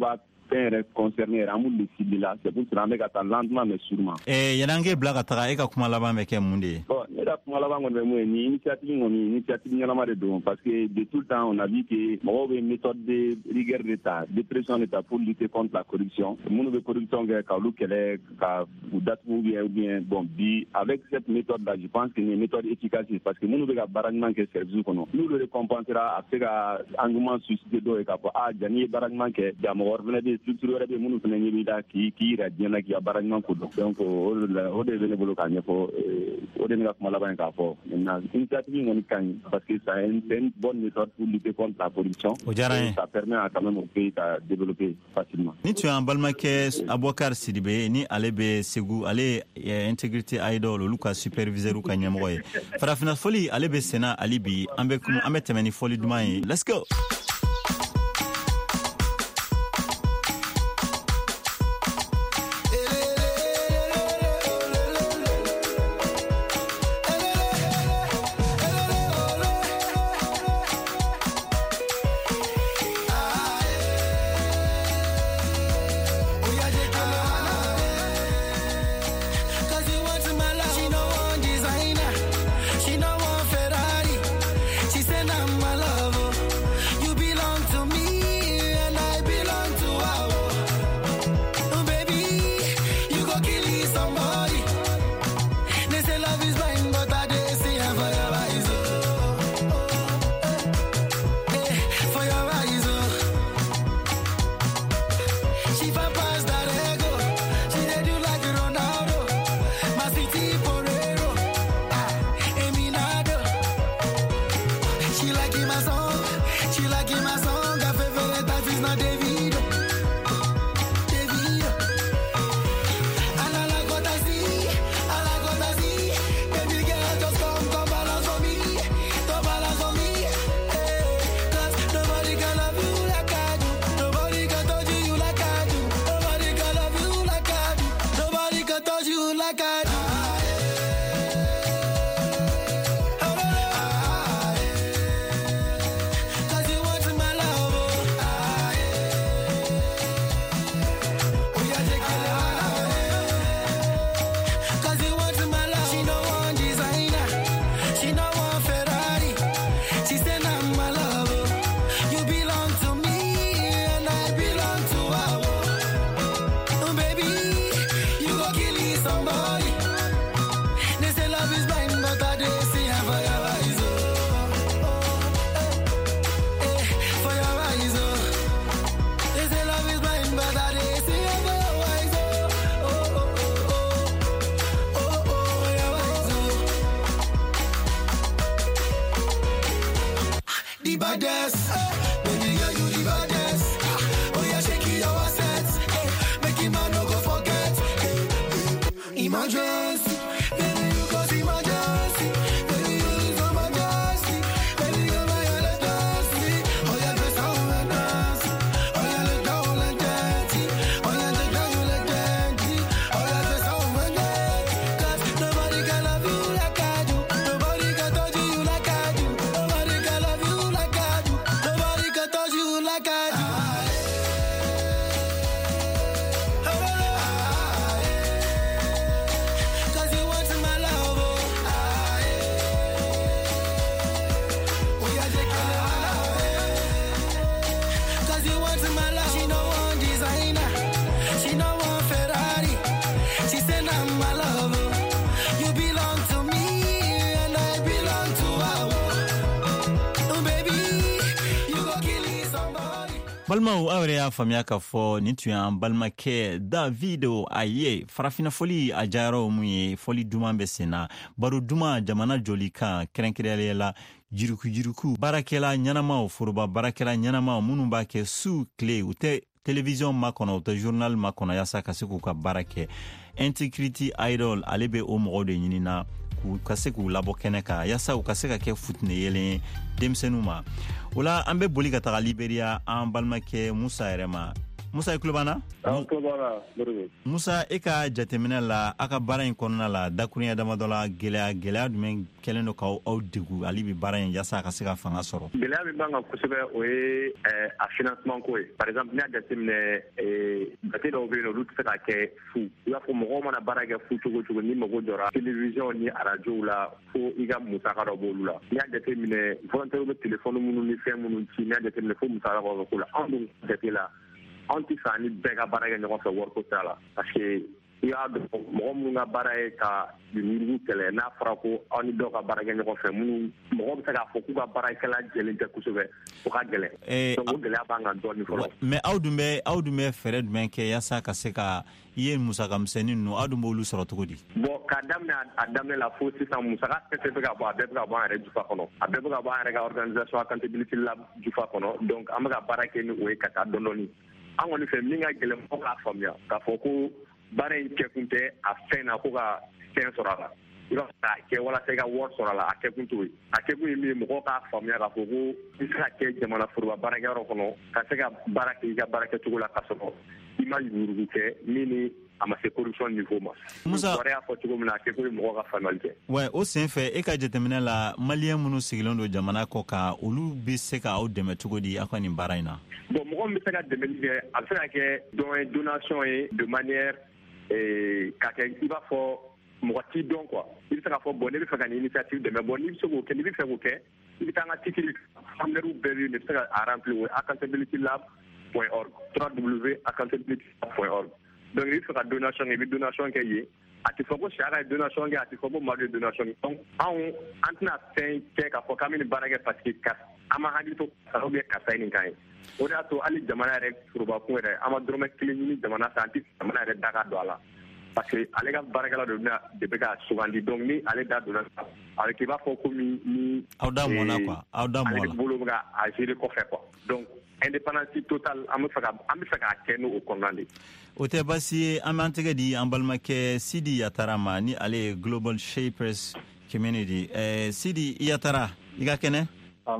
faire concerner Ramoul de Sibila. C'est pour cela que ça lentement mais sûrement. Eh, Yanange Blaga Tara, Eka Kumalaba Meke Mundi. Bon, il y a Kumalaba, on a une initiative, une initiative, de parce que de tout le temps, on a vu que on a une méthode de rigueur d'État, de pression d'État pour lutter contre la corruption. Mon de corruption, qu'elle est, ou date ou bien, bon, avec cette méthode-là, je pense que c'est une méthode efficace parce que nous, nous avons barragement qui est servi. Nous le récompensera après l'engouement suscité d'eau et qu'après, ah, Jani barragement qui est, Jamor, venez de structurer des mouns qui qui irradient qui a barragement pour donc, au devenir volontaire pour, au devenir Kumalaba en Capo. L'initiative, on est parce que ça est une bonne méthode pour lutter contre la corruption. Ça permet à quand même au pays de développer facilement. Ni tu as un balmaké Abouakar Sidibé, ni Alebe Segou, Ale Intégrité Idol, Lucas superviseur ou Kanyamoy. Farafina Foli, Alebe Sena, Alibi, Ambekum, Ametemeni Foli Dumaï. Let's go! Balmaou awre ya famia ka fo ni tu an balmake Davido aye farafina foli ajaro muye foli duma besena baru duma jamana jolika krenkirele la jiruku jiruku barakela nyanama furuba barakela nyanama munumba ke su clé ou te télévision makono ou te journal makono yasa kasiku ka barake Integrity Idol alebe o mo de nyinina ku kasiku labo keneka yasa u kaseka ke futne yele demsenuma Ola ambe boli ka taga Liberia an balmake Musa Erema Musa i kulobana Musa e ka jateminɛ la a ka baara in kɔnɔna la dakurunya damadɔ la gɛlɛya gɛlɛya jumɛn kɛlen don k'aw aw degu hali bi baara in yasa a ka se ka fanga sɔrɔ gɛlɛya min b'an kan kosɛbɛ o ye a financement ko ye par exemple n'i y'a jateminɛ jate dɔw bɛ yen olu tɛ se ka kɛ fu i b'a fɔ mɔgɔw mana baara kɛ fu cogo cogo ni mago jɔra télévision ni arajow la fo i ka musaka dɔ b'olu la n'i y'a jateminɛ volontaire bɛ téléphone minnu ni fɛn minnu ci n'i y'a jateminɛ fo musaka dɔ bɛ k'o la anw dun jate la anw tɛ fɛ ani bɛɛ ka baara kɛ ɲɔgɔn fɛ wariko t'a la parce que i y'a dɔn mɔgɔ minnu ka baara ye ka yurugu kɛlɛ n'a fɔra ko aw ni dɔw ka baara kɛ ɲɔgɔn fɛ minnu mɔgɔ bɛ se k'a fɔ k'u ka baarakɛla jɛlen tɛ kosɛbɛ o ka gɛlɛn donc o gɛlɛya b'an kan dɔɔnin fɔlɔ mais aw dun bɛ aw dun bɛ fɛɛrɛ jumɛn kɛ yasa ka se ka i ye musaka misɛnnin ninnu aw dun b'olu sɔrɔ cogo di bon k'a daminɛ a daminɛ la fo sisan musaka tɛ bɛ ka bɔ a bɛɛ bɛ ka bɔ an yɛrɛ jufa kɔnɔ a bɛɛ bɛ ka bɔ an yɛrɛ ka organisation accountability lab jufa kɔnɔ donc an bɛ ka baara kɛ ni o ye ka taa dɔɔnin an kɔni fɛ min ka gɛlɛn mɔgɔw k'a faamuya k'a fɔ ko baara in kɛkun tɛ a fɛn na ko ka fɛn sɔrɔ a la i b'a fɔ k'a kɛ walasa i ka wari sɔrɔ a la a kɛkun t'o ye a kɛkun ye min ye mɔgɔw k'a faamuya k'a fɔ ko i bɛ se ka kɛ jamana foroba baarakɛyɔrɔ kɔnɔ ka se ka baara kɛ i ka baara kɛcogo la ka sɔrɔ i ma yurugu kɛ min ni a ma se corruption niveau ma Musa wari y'a fɔ cogo min na a kɛkun ye mɔgɔw ka faamuyali kɛ ouais o sen fɛ e ka jateminɛ la maliyɛn minnu sigilen don jamana kɔ kan olu bɛ se ka aw dɛmɛ cogo di aw ka nin baara in na bon mɔgɔ min bɛ se ka dɛmɛli kɛ a bɛ se ka kɛ dɔn ye donation ye de manière k'a kɛ i b'a fɔ mɔgɔ t'i dɔn quoi i bɛ se k'a fɔ bon ne bɛ fɛ ka nin initiative dɛmɛ bon n'i bɛ se k'o kɛ n'i bɛ fɛ k'o kɛ i bɛ taa an ka titre formulaire bɛɛ bɛ yen de bɛ se ka a remplir o ye accountability lab point org w w w point accountability lab point org donc i bɛ fɛ ka donation kɛ i bɛ donation kɛ yen a tɛ fɔ ko sariya ye donation kɛ a tɛ fɔ ko mali ye donation kɛ donc anw an tɛna fɛn kɛ k'a fɔ k'an bɛ nin baara kɛ parce que an ma hakili to kasa ou bien kasa ye nin kan ye o de y'a to hali jamana yɛrɛ forobakun yɛrɛ an ma dɔrɔmɛ kelen ɲini jamana fɛ an tɛ jamana yɛrɛ da ka don a la parce que ale ka baarakɛla de bɛna de bɛ ka sugandi donc ni ale da donna a bɛ kɛ i b'a fɔ ko ni ni aw da mɔna quoi aw da mɔna ale bolo bɛ ka a gérer kɔfɛ quoi donc indépendance totale an bɛ fɛ ka an bɛ fɛ k'a kɛ n'o kɔnɔna de o tɛ baasi ye an b'an tɛgɛ di an balimakɛ Sidi Yatara ma ni ale ye Global Shapers Community ɛɛ Sidi Yatara i ka kɛnɛ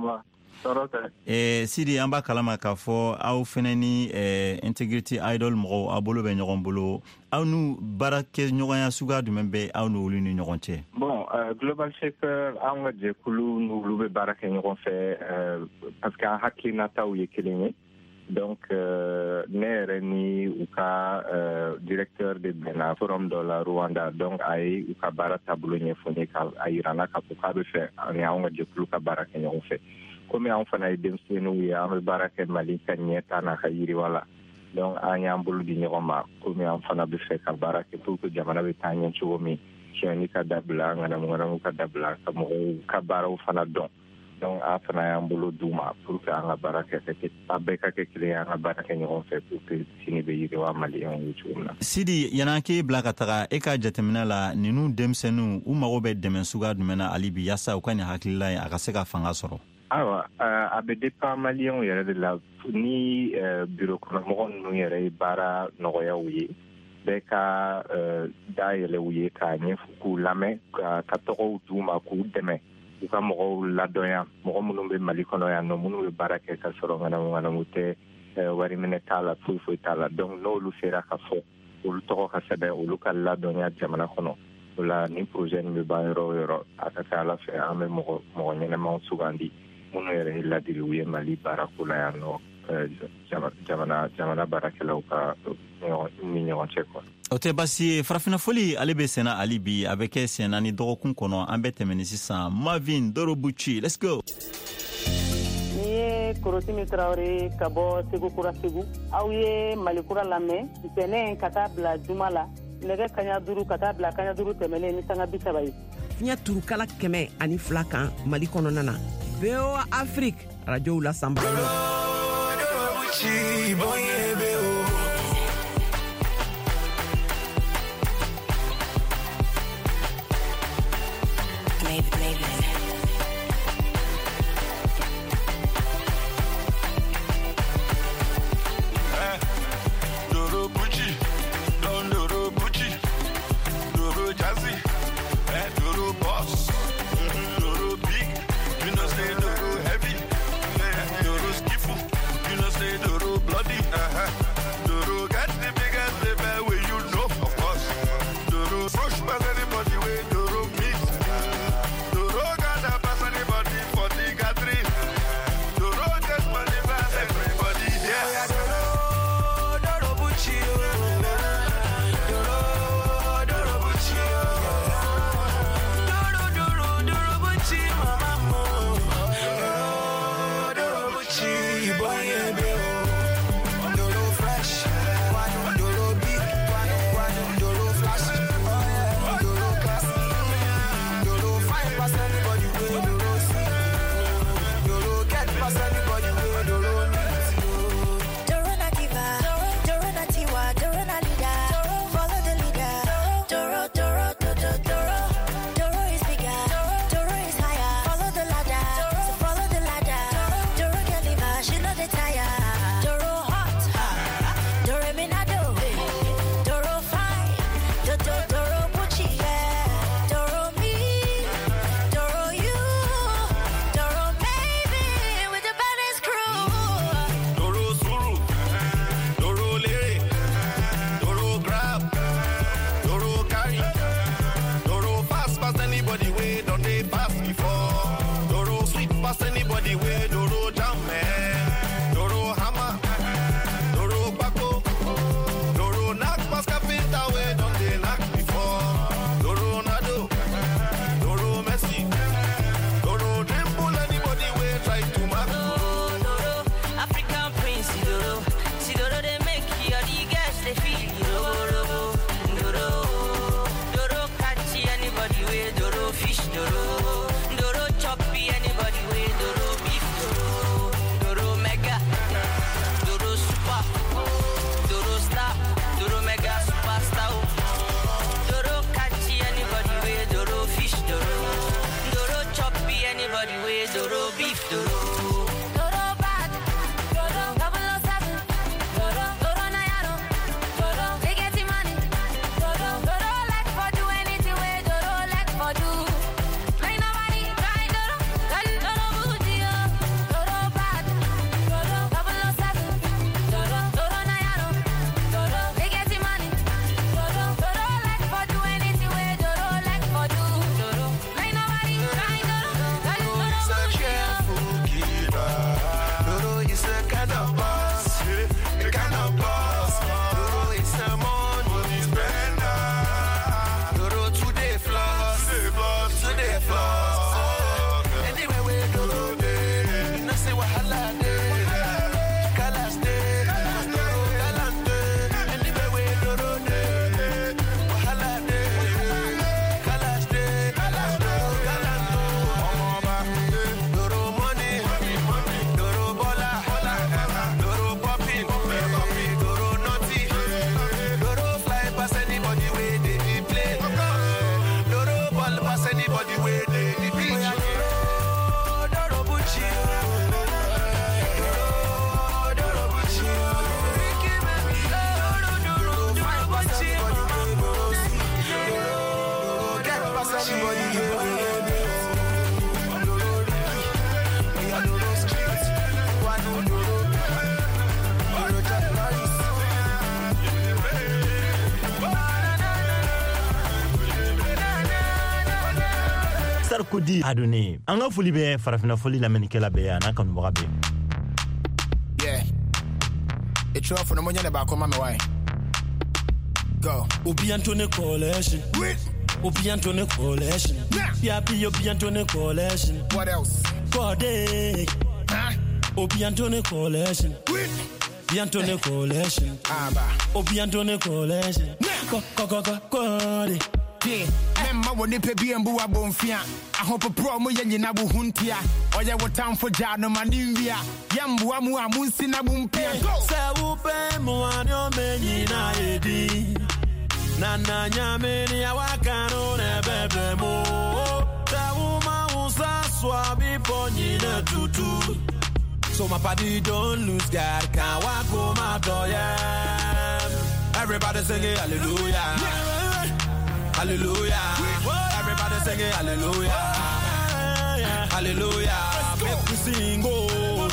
Eh, Sidi an b'a kalama k'a fɔ aw fɛnɛ ni eh, Integrity Idol mɔgɔw aw bolo bɛ ɲɔgɔn bolo aw n'u baara kɛ ɲɔgɔnya suguya jumɛn bɛ aw n'olu ni ɲɔgɔn cɛ bon uh, Global Shaper an ka jɛkulu n'olu bɛ baara kɛ ɲɔgɔn fɛ uh, parce que an hakilinataw ye kelen ye donc uh, ne yɛrɛ ni u ka uh, directeur de bɛnna forum dɔ la Rwanda donc a ye u ka baara taabolo ɲɛfɔ n ye a yirana k'a fɔ k'a bɛ fɛ ani an ka jɛkulu ka baara kɛ ɲɔgɔn fɛ komi an fana ye denmisɛnninw ye an bɛ baara kɛ Mali ka ɲɛtaa n'a ka yiriwa la donc an y'an bolo di ɲɔgɔn ma komi an fana bɛ fɛ ka baara kɛ pour que jamana bɛ taa ɲɛ cogo min tiɲɛni ka dabila ŋanamu-ŋanamu ka dabila ka mɔgɔw ka baaraw fana dɔn donc an fana y'an bolo d'u ma pour que an ka baara kɛ a bɛɛ ka kɛ kelen ye an ka baara kɛ ɲɔgɔn fɛ pour que sini bɛ yiriwa maliyɛnw ye cogo min na. Sidi yan'an k'e bila ka taga e ka jateminɛ la ninnu denmisɛnninw u mago bɛ dɛmɛ suguya jumɛn na hali bi yaasa u ka nin hakilila ye a ka se ka fanga sɔrɔ. awa uh, a bɛ dépend maliyɛnw yɛrɛ de la ni uh, bureau kɔnɔmɔgɔ ninnu yɛrɛ ye baara nɔgɔyaw ye bɛɛ ka uh, dayɛlɛw ye k'a ɲɛfɔ k'u lamɛn ka, ka tɔgɔw d'u ma k'u dɛmɛ u ka mɔgɔw ladɔnya mɔgɔ minnu bɛ Mali kɔnɔ yan nɔ minnu bɛ baara kɛ ka sɔrɔ ŋanamu-ŋanamu tɛ uh, wari minɛ t'a la foyi foyi t'a la donc n'olu sera ka fɔ olu tɔgɔ ka sɛbɛn olu ka ladɔnya jamana kɔnɔ o la ni projet nin bɛ ban yɔrɔ o yɔrɔ a ka kɛ Ala fɛ an bɛ mɔgɔ mɔgɔ ɲɛnɛmaw sugandi minnu yɛrɛ ye ladiliw ye Mali baarako la yan nɔ jamana jamana baarakɛlaw ka ni ɲɔgɔn cɛ quoi. O tɛ baasi ye farafina foli ale bɛ senna hali bi a bɛ kɛ sen naani dɔgɔkun kɔnɔ an bɛ tɛmɛ ni sisan Marvin Dorobuchi let's go. Ni ye Korosimi Traoré ka bɔ Segu Kura Segu aw ye Mali kura lamɛn ntɛnɛn ka taa bila juma la nɛgɛ kaɲa duuru ka taa bila kaɲa duuru tɛmɛlen ni sanga bi saba ye. Fiɲɛ turukala kɛmɛ ani fila kan Mali kɔnɔna na V O A Afrique radiow la sanba. Bloody, uh-huh. beef Doro. Doro bad, Doro double oh seven, Doro Doro Nayaro, Doro they get the money, Doro Doro like for do anything way, Doro like for do. Ain't nobody try Doro, Doro Doro booty oh, Doro bad, Doro double oh seven, Doro Doro Nayaro, Doro they get the money, Doro Doro like for do anything way, Doro like for do. Doro ain't nobody try Doro, Doro Doro booty oh. Doro is a kind of boss, a kind of boss. Doro is a money spender. Doro today floss, today floss. Anywhere we Doro day, you know say wahala day, colors day, Doro gallant day. Anywhere we Doro day, wahala day, colors day, Doro gallant day. Doro money, Doro bola, Doro poppy, Doro naughty, Doro fly pass anybody way they dey play. Doro ball pass anybody way they dey beat. Doro Bucci, Doro Doro Bucci, Ricky baby, Doro Doro Doro Bucci, Doro get pass anybody way. Doro street, one Doro, Doro Jack Norris. Sarkozy adonné anga foli be farafina foli la menikela be ya na kanu baga be. Yeah. It's off for the money about come my way. Go. Obi Antone Coalition. Obi Antone Coalition. Yeah, be Obi Antone Coalition. What else? Body. Huh? Obi Antone Coalition. Obi Antone Coalition. Aba. Obi Antone Coalition. Go go go go go. Memma woni pe bi embu abonfia ahopo pro mo yenyi na bu huntia oye wotam fo jano manimvia yambu amu amunsi na bumpia se upe mo anyo menyi na edi na na nyameni awakano ne bebe mo se uma usa swabi ponyi na tutu so my body don't lose God can walk my door yeah everybody singing hallelujah. Hallelujah. Everybody sing it, hallelujah. Hallelujah. Make me sing, oh.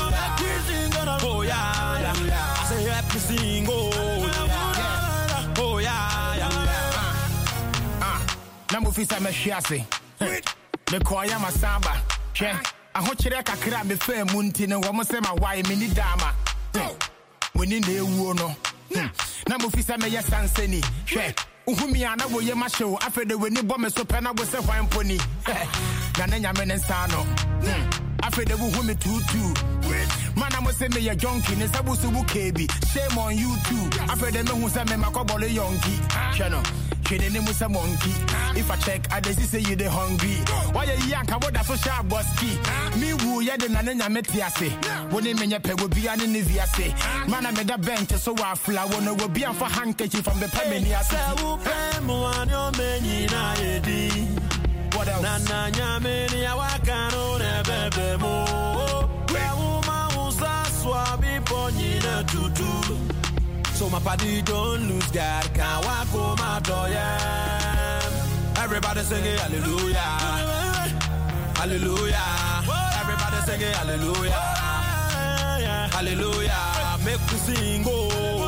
Oh, yeah, yeah. I say, help me sing, oh. Oh, yeah, yeah. Ah, Namufisa Meshiase. The Koya Masamba. Che, I hope you like a crab before Muntin and one say my wife, mini dama. We need a wono. Namufisa Meya Sanseni. Che. Uhumi ana wo ye ma show afede we ni bomb so pena wo se hwan poni na na nyame ne sano afede wo humi tutu mana mo se me ye jonki ne sabu su bu kebi shame on you too afede me hu se me makobole yonki chano chene ne musa monkey if I check I dey say you dey hungry why you yanka wo da so sharp boski me wu ye de na na nyame ti ase wo ne menye pe wo bia ne ne viase mana me da bench so wa fla wo no wo bia for handkerchief from the pemeni ase mo anyo menyi na edi what else na na nyameni awakano ne bebe mo we uma usa swabi ponyi na tutu so my body don't lose God can walk my door yeah everybody sing it hallelujah hallelujah everybody sing it hallelujah hallelujah make me sing oh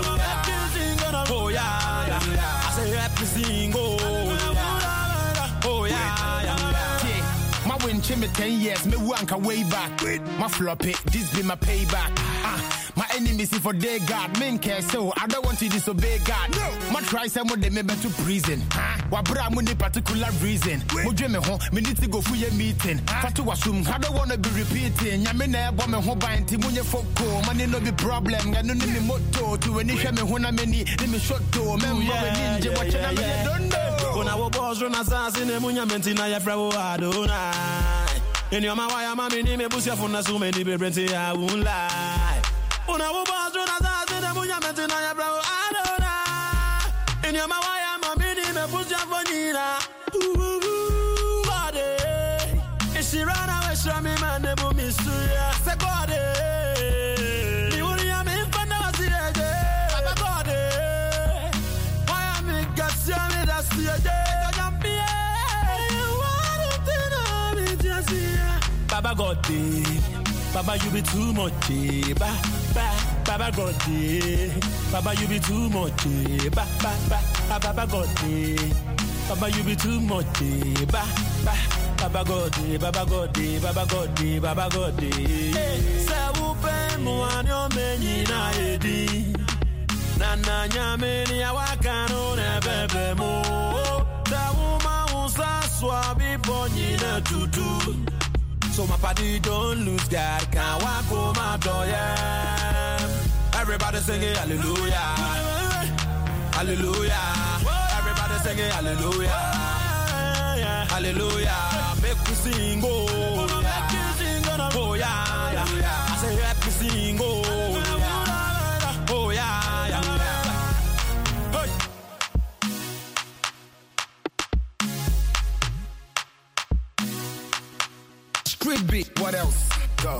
oh yeah, yeah. I say help me sing oh yeah. Oh yeah, yeah, yeah. My win chimney ten years, me wanka way back. My floppy, this be my payback. Ah, my enemies if for they God, men care so I don't want to disobey God. No, my try some of them me to prison. Ah, wa bra mo ni particular reason. Mo dwe me ho, me need to go for your meeting. Fatu wasum, I don't want to be repeating. Nyame na ebo me ho ban ti munye foko, money no be problem. Ga no ni me moto to any hwe me ho na mani, ni me shot to, me mo ninja watch na me don't know. When I was born as a in the munya mentina ya fra wo adonai. In your ma waya ma me ni me busia funa so me di be brenti I won't lie. When I was born as a in the munya mentina ya fra wo adonai. In your ma waya ma me ni me busia funina. Body. Is she run away from me man bu misuya segode. Ni uri ya mi fanda wasirege. Baba gode. Why am I gasya mi dasiyege? Jampie. Warutina mi jasiya. Baba gode. Baba you be too much. Ba ba. Baba gode. Baba you be too much. Ba ba ba. Baba gode. Baba you be too much. Ba ba. Baba gode. Baba gode. Baba gode. Baba gode. Se upe muanyo menyi na edi. Na na nyame ni awakano ne bebe mo. Se uma usa swabi ponyi na tutu. So my party don't lose God. Can't walk on my door, yeah. Everybody singing hallelujah. Hallelujah. Everybody singing hallelujah. Hallelujah. Make me sing, oh, yeah. Oh, yeah, yeah. I say, let me sing, oh, yeah. Oh, yeah, yeah. Hey. Street beat, what else? Go.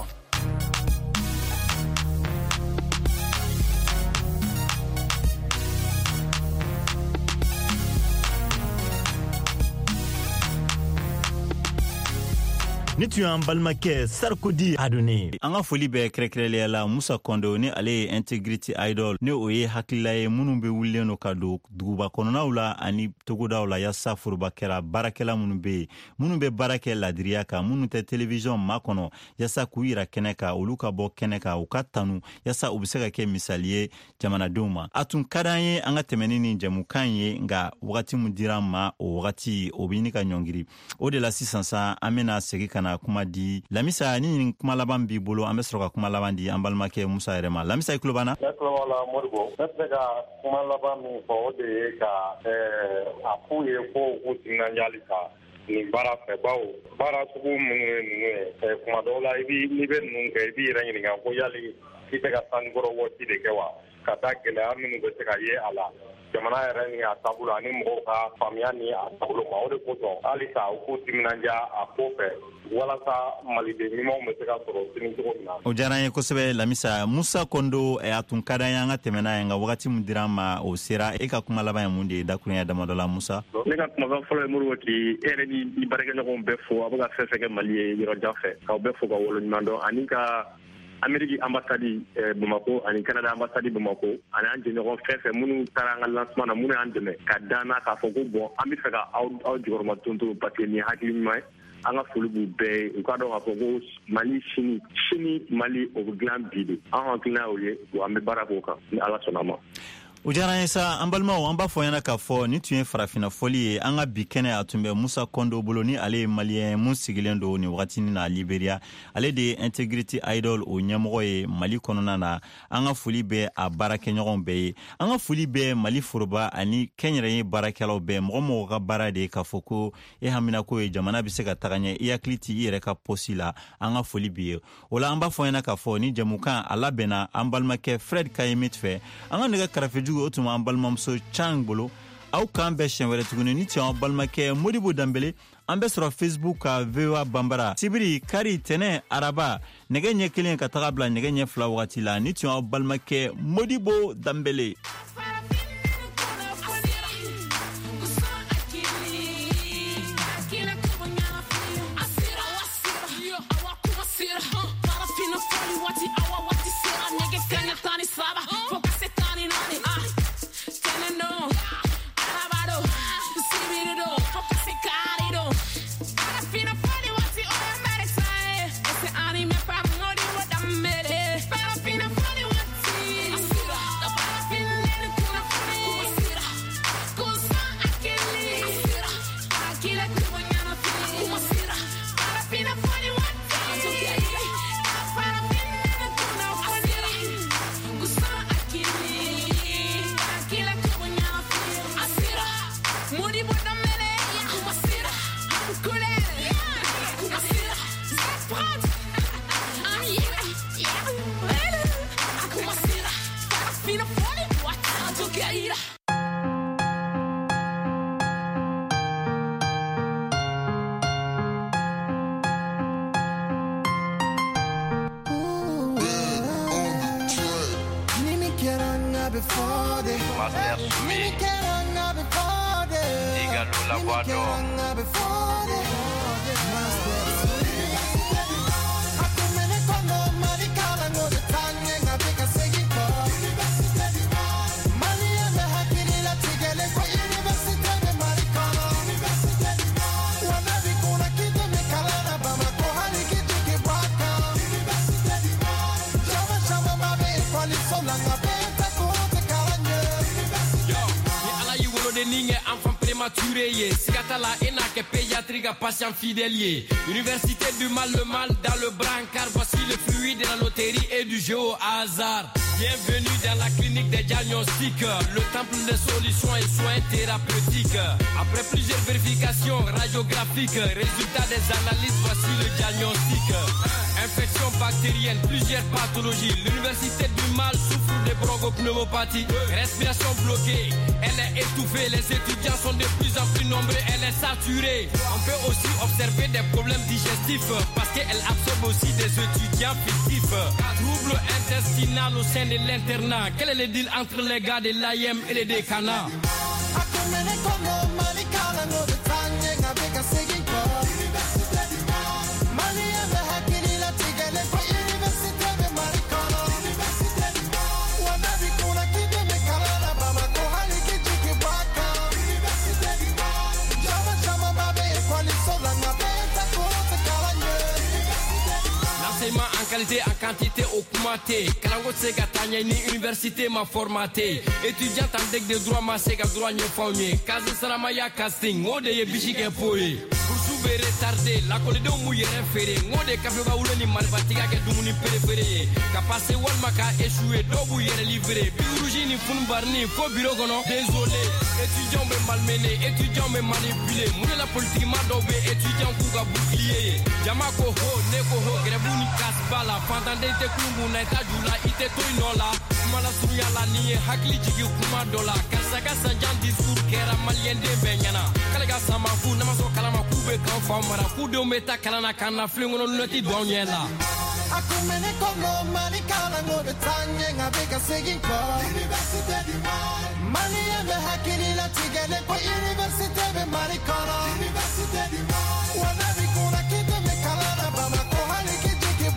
Ni tu an balmakɛ Sarkodie a donné an ka foli bɛ kɛrɛkɛrɛnnenya la Musa Kondo ni ale ye Integrity Idol ni o ye hakilila ye minnu bɛ wulilen no ka don duguba kɔnɔnaw la ani togodaw la yasa foroba kɛra baarakɛla minnu bɛ yen minnu bɛ baara kɛ ladiriya kan minnu tɛ télévision ma kɔnɔ yasa k'u yira kɛnɛ kan olu ka bɔ kɛnɛ kan u ka tanu yasa u bɛ se ka kɛ misali ye jamanadenw ma a tun ka d'an ye an ka tɛmɛni ni jamukan ye nka wagati min dira an ma o wagati o bɛ ɲini ka ɲɔngiri o de la sisan sa an bɛna segin ka na kuma di Lamisa ni kuma laban b'i bolo an bɛ sɔrɔ ka kuma laban di an balimakɛ Musa yɛrɛ ma Lamisa i tulo b'an na ne tulo b'a la Modibo ne bɛ ka kuma laban min fɔ o de ye ka a f'u ye ko k'u timinanja halisa nin baara fɛ bawo baara sugu minnu ye ninnu ye kuma dɔw la i n'i bɛ ninnu kɛ i b'i yɛrɛ ɲininka ko yali i tɛ ka sankɔrɔ waati de kɛ wa ka taa gɛlɛya minnu bɛ se ka ye a la jamana yɛrɛ ni a taabolo ani mɔgɔw ka faamuya ni a taabolo ma o de kosɔn halisa u k'u timinanja a ko fɛ walasa maliden ɲumanw bɛ se ka sɔrɔ sini cogo min na. O diyara an ye kosɛbɛ Lamisa Musa Kondo a tun ka d'an ye an ka tɛmɛ n'a ye nka wagati min dira an ma o sera e ka kuma laban ye mun de ye dakurunya damadɔ la Musa. Ne ka kumakan fɔlɔ ye Modibo k'i e yɛrɛ ni baarakɛɲɔgɔnw bɛɛ fo a bɛ ka fɛn fɛn kɛ Mali ye yɔrɔ jan fɛ k'aw bɛɛ fo ka waleɲuman dɔn ani ka Amérique ambassade Bamako ani Canada ambassade Bamako ani an jɛɲɔgɔn fɛn fɛn minnu taara an ka lancement na minnu y'an dɛmɛ ka d'an na k'a fɔ ko bon an bɛ fɛ ka aw aw jɔyɔrɔma tonto parce que nin ye hakili ɲuman ye an ka foli b'u bɛɛ ye u k'a dɔn k'a fɔ ko Mali sini sini Mali o bɛ dilan bi de an hakilina y'o ye an bɛ baara k'o kan ni Ala sɔnna ma. O diyara an ye sa an balimaw an b'a fɔ ɲɛna k'a fɔ ni tun ye farafina fɔli ye an ka bi kɛnɛ a tun bɛ Musa Kondo bolo ni ale ye maliyɛn mun sigilen don nin wagati na Liberia ale de ye Integrity Idol o ɲɛmɔgɔ ye Mali kɔnɔna na an ka foli bɛ a baarakɛɲɔgɔnw bɛɛ ye an ka foli bɛ Mali foroba ani kɛnyɛrɛye baarakɛlaw bɛɛ mɔgɔ mɔgɔ ka baara de ye k'a fɔ ko e hamina ko ye jamana bɛ se ka taga ɲɛ i hakili t'i yɛrɛ ka posi la an ka foli b'i ye o la an b'a fɔ ɲɛna k'a fɔ ni jamukan a labɛnna an balimakɛ Fred Kayemit fɛ an ka nɛgɛ kɛrɛfɛjugu o tuma an balimamuso Chang bolo aw k'an bɛɛ siɲɛ wɛrɛ tuguni ni tun an balimakɛ Modibo Dambele an bɛ sɔrɔ Facebook ka V O A Bambara sibiri kari tɛnɛ araba nɛgɛ ɲɛ kelen ka taga bila nɛgɛ ɲɛ fila wagati la ni tun an balimakɛ Modibo Dambele. before the Master Soumi Igalo la voix d'or prématuré, Sigatala Enake pédiatrique patient fidèle. Université du mal, le mal dans le brancard. Voici le fluide de la loterie et du jeu au hasard. Bienvenue dans la clinique des diagnostics, le temple des solutions et soins thérapeutiques. Après plusieurs vérifications radiographiques, résultats des analyses, voici le diagnostic. Infection bactérienne, plusieurs pathologies. L'université du mal souffre de bronchopneumopathie. Respiration bloquée, elle est étouffée. Les étudiants sont de plus en plus nombreux, elle est saturée. On peut aussi observer des problèmes digestifs parce qu'elle absorbe aussi des étudiants fictifs. Troubles intestinaux au sein de l'internat. Quel est le deal entre les gars de l'A I M et les décanats? En qualité, en quantité, augmenté. Kalango Sega Tanya, ni université m'a formaté. Étudiant en deck de droit, ma Sega droit, n'y faunier. Kazi Saramaya casting, Ode ye bichike poe. Pour souber retardé, la colle de mouille référé. Ode Kafeba Ouleni Malbatiga, que Doumuni préféré. Kapase Walmaka échoué, Dobu yere livré. Birouji ni Funbarni, faux bureau, non. Désolé, étudiant me malmené, étudiant me manipulé. Moulé la politique m'a dobé, étudiant Kouga bouclier. Jamako ho, Neko ho, Grebouni Kasba. La fantande te kumbu na ita jula ite to inola mala sunya la ni hakli jigi kuma dola kasaka sanjan discours kera malien de benyana kalaga sama fu na maso kalama kube kan fa mara ku de meta kalana kana flingono noti donyela akumene kongo mani kala no de tanye ngabeka segin ko université du mal mani ebe hakili la tigele ko université be mari kono université du mal wana bikuna kite me kalana bama ko haliki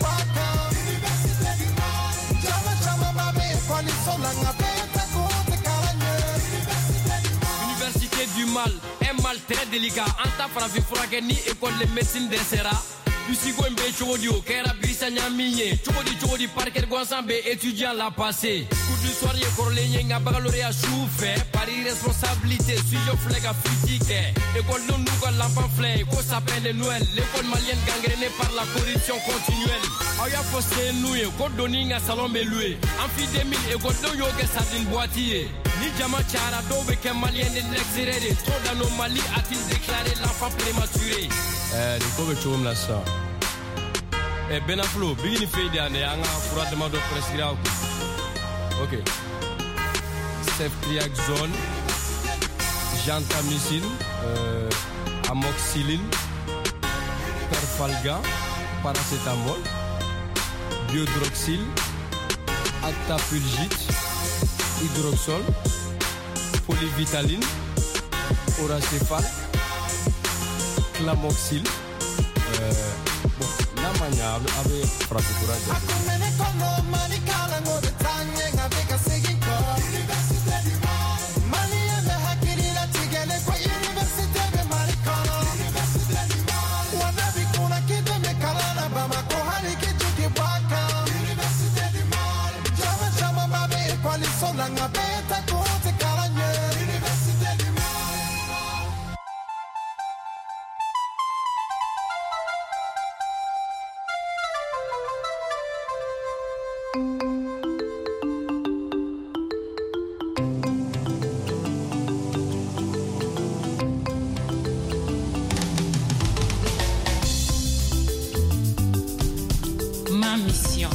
Université du mal, un mal très délicat. Anta Farafi Furake ni école de médecine d'Ensera. Usigo mbe chodio, kera brisa nyamiye. Chodi chodi parker gwansambe étudiant la passé. Coup du soir ye korlenye nga baccalauréat souffert. Par irresponsabilité, sujet flega critique. École non nous l'enfant flé, ko sapin de Noël. L'école malienne gangrénée par la corruption continuelle. Aya foste nouye, ko doni nga salon beloué. Amphi deux mille école non yo ke sardine boîtier. Ni jama chara dobe ke malien de l'extérieur. Trop d'anomalies a-t-il déclaré l'enfant prématuré. Eh, ni ko be chom la sa. Eh, Benaflo, bigini feyde ande anga furatement do prescrire. Ok. Ceftriaxone, gentamicine, euh, amoxicilline, perfalga, paracétamol, biodroxyle, actapulgite, hydroxol, polyvitaline, oracéphale, clamoxyle. Euh, bon, la manière avec frappura Ma mission.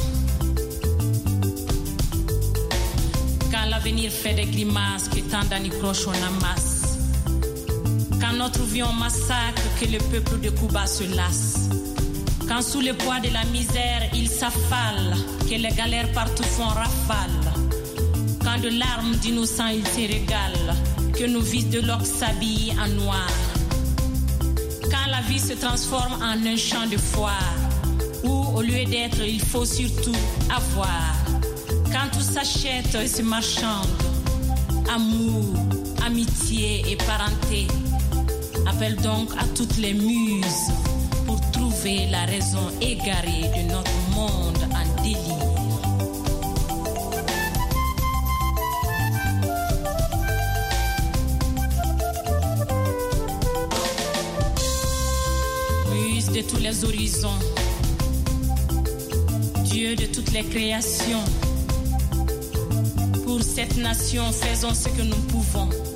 Quand l'avenir fait des grimaces que tant d'années crochent en masse. Quand notre vie en massacre que le peuple de Cuba se lasse. Quand sous le poids de la misère il s'affale, que les galères partout font rafale. Quand Quand de larmes d'innocents ils se régalent, que nos vies de l'or s'habillent en noir. Quand la vie se transforme en un champ de foire, où au lieu d'être il faut surtout avoir. Quand tout s'achète et se marchande, amour, amitié et parenté. Appelle donc à toutes les muses pour trouver la raison égarée de notre monde en délire. Muse de tous les horizons, Dieu de toutes les créations, pour cette nation faisons ce que nous pouvons.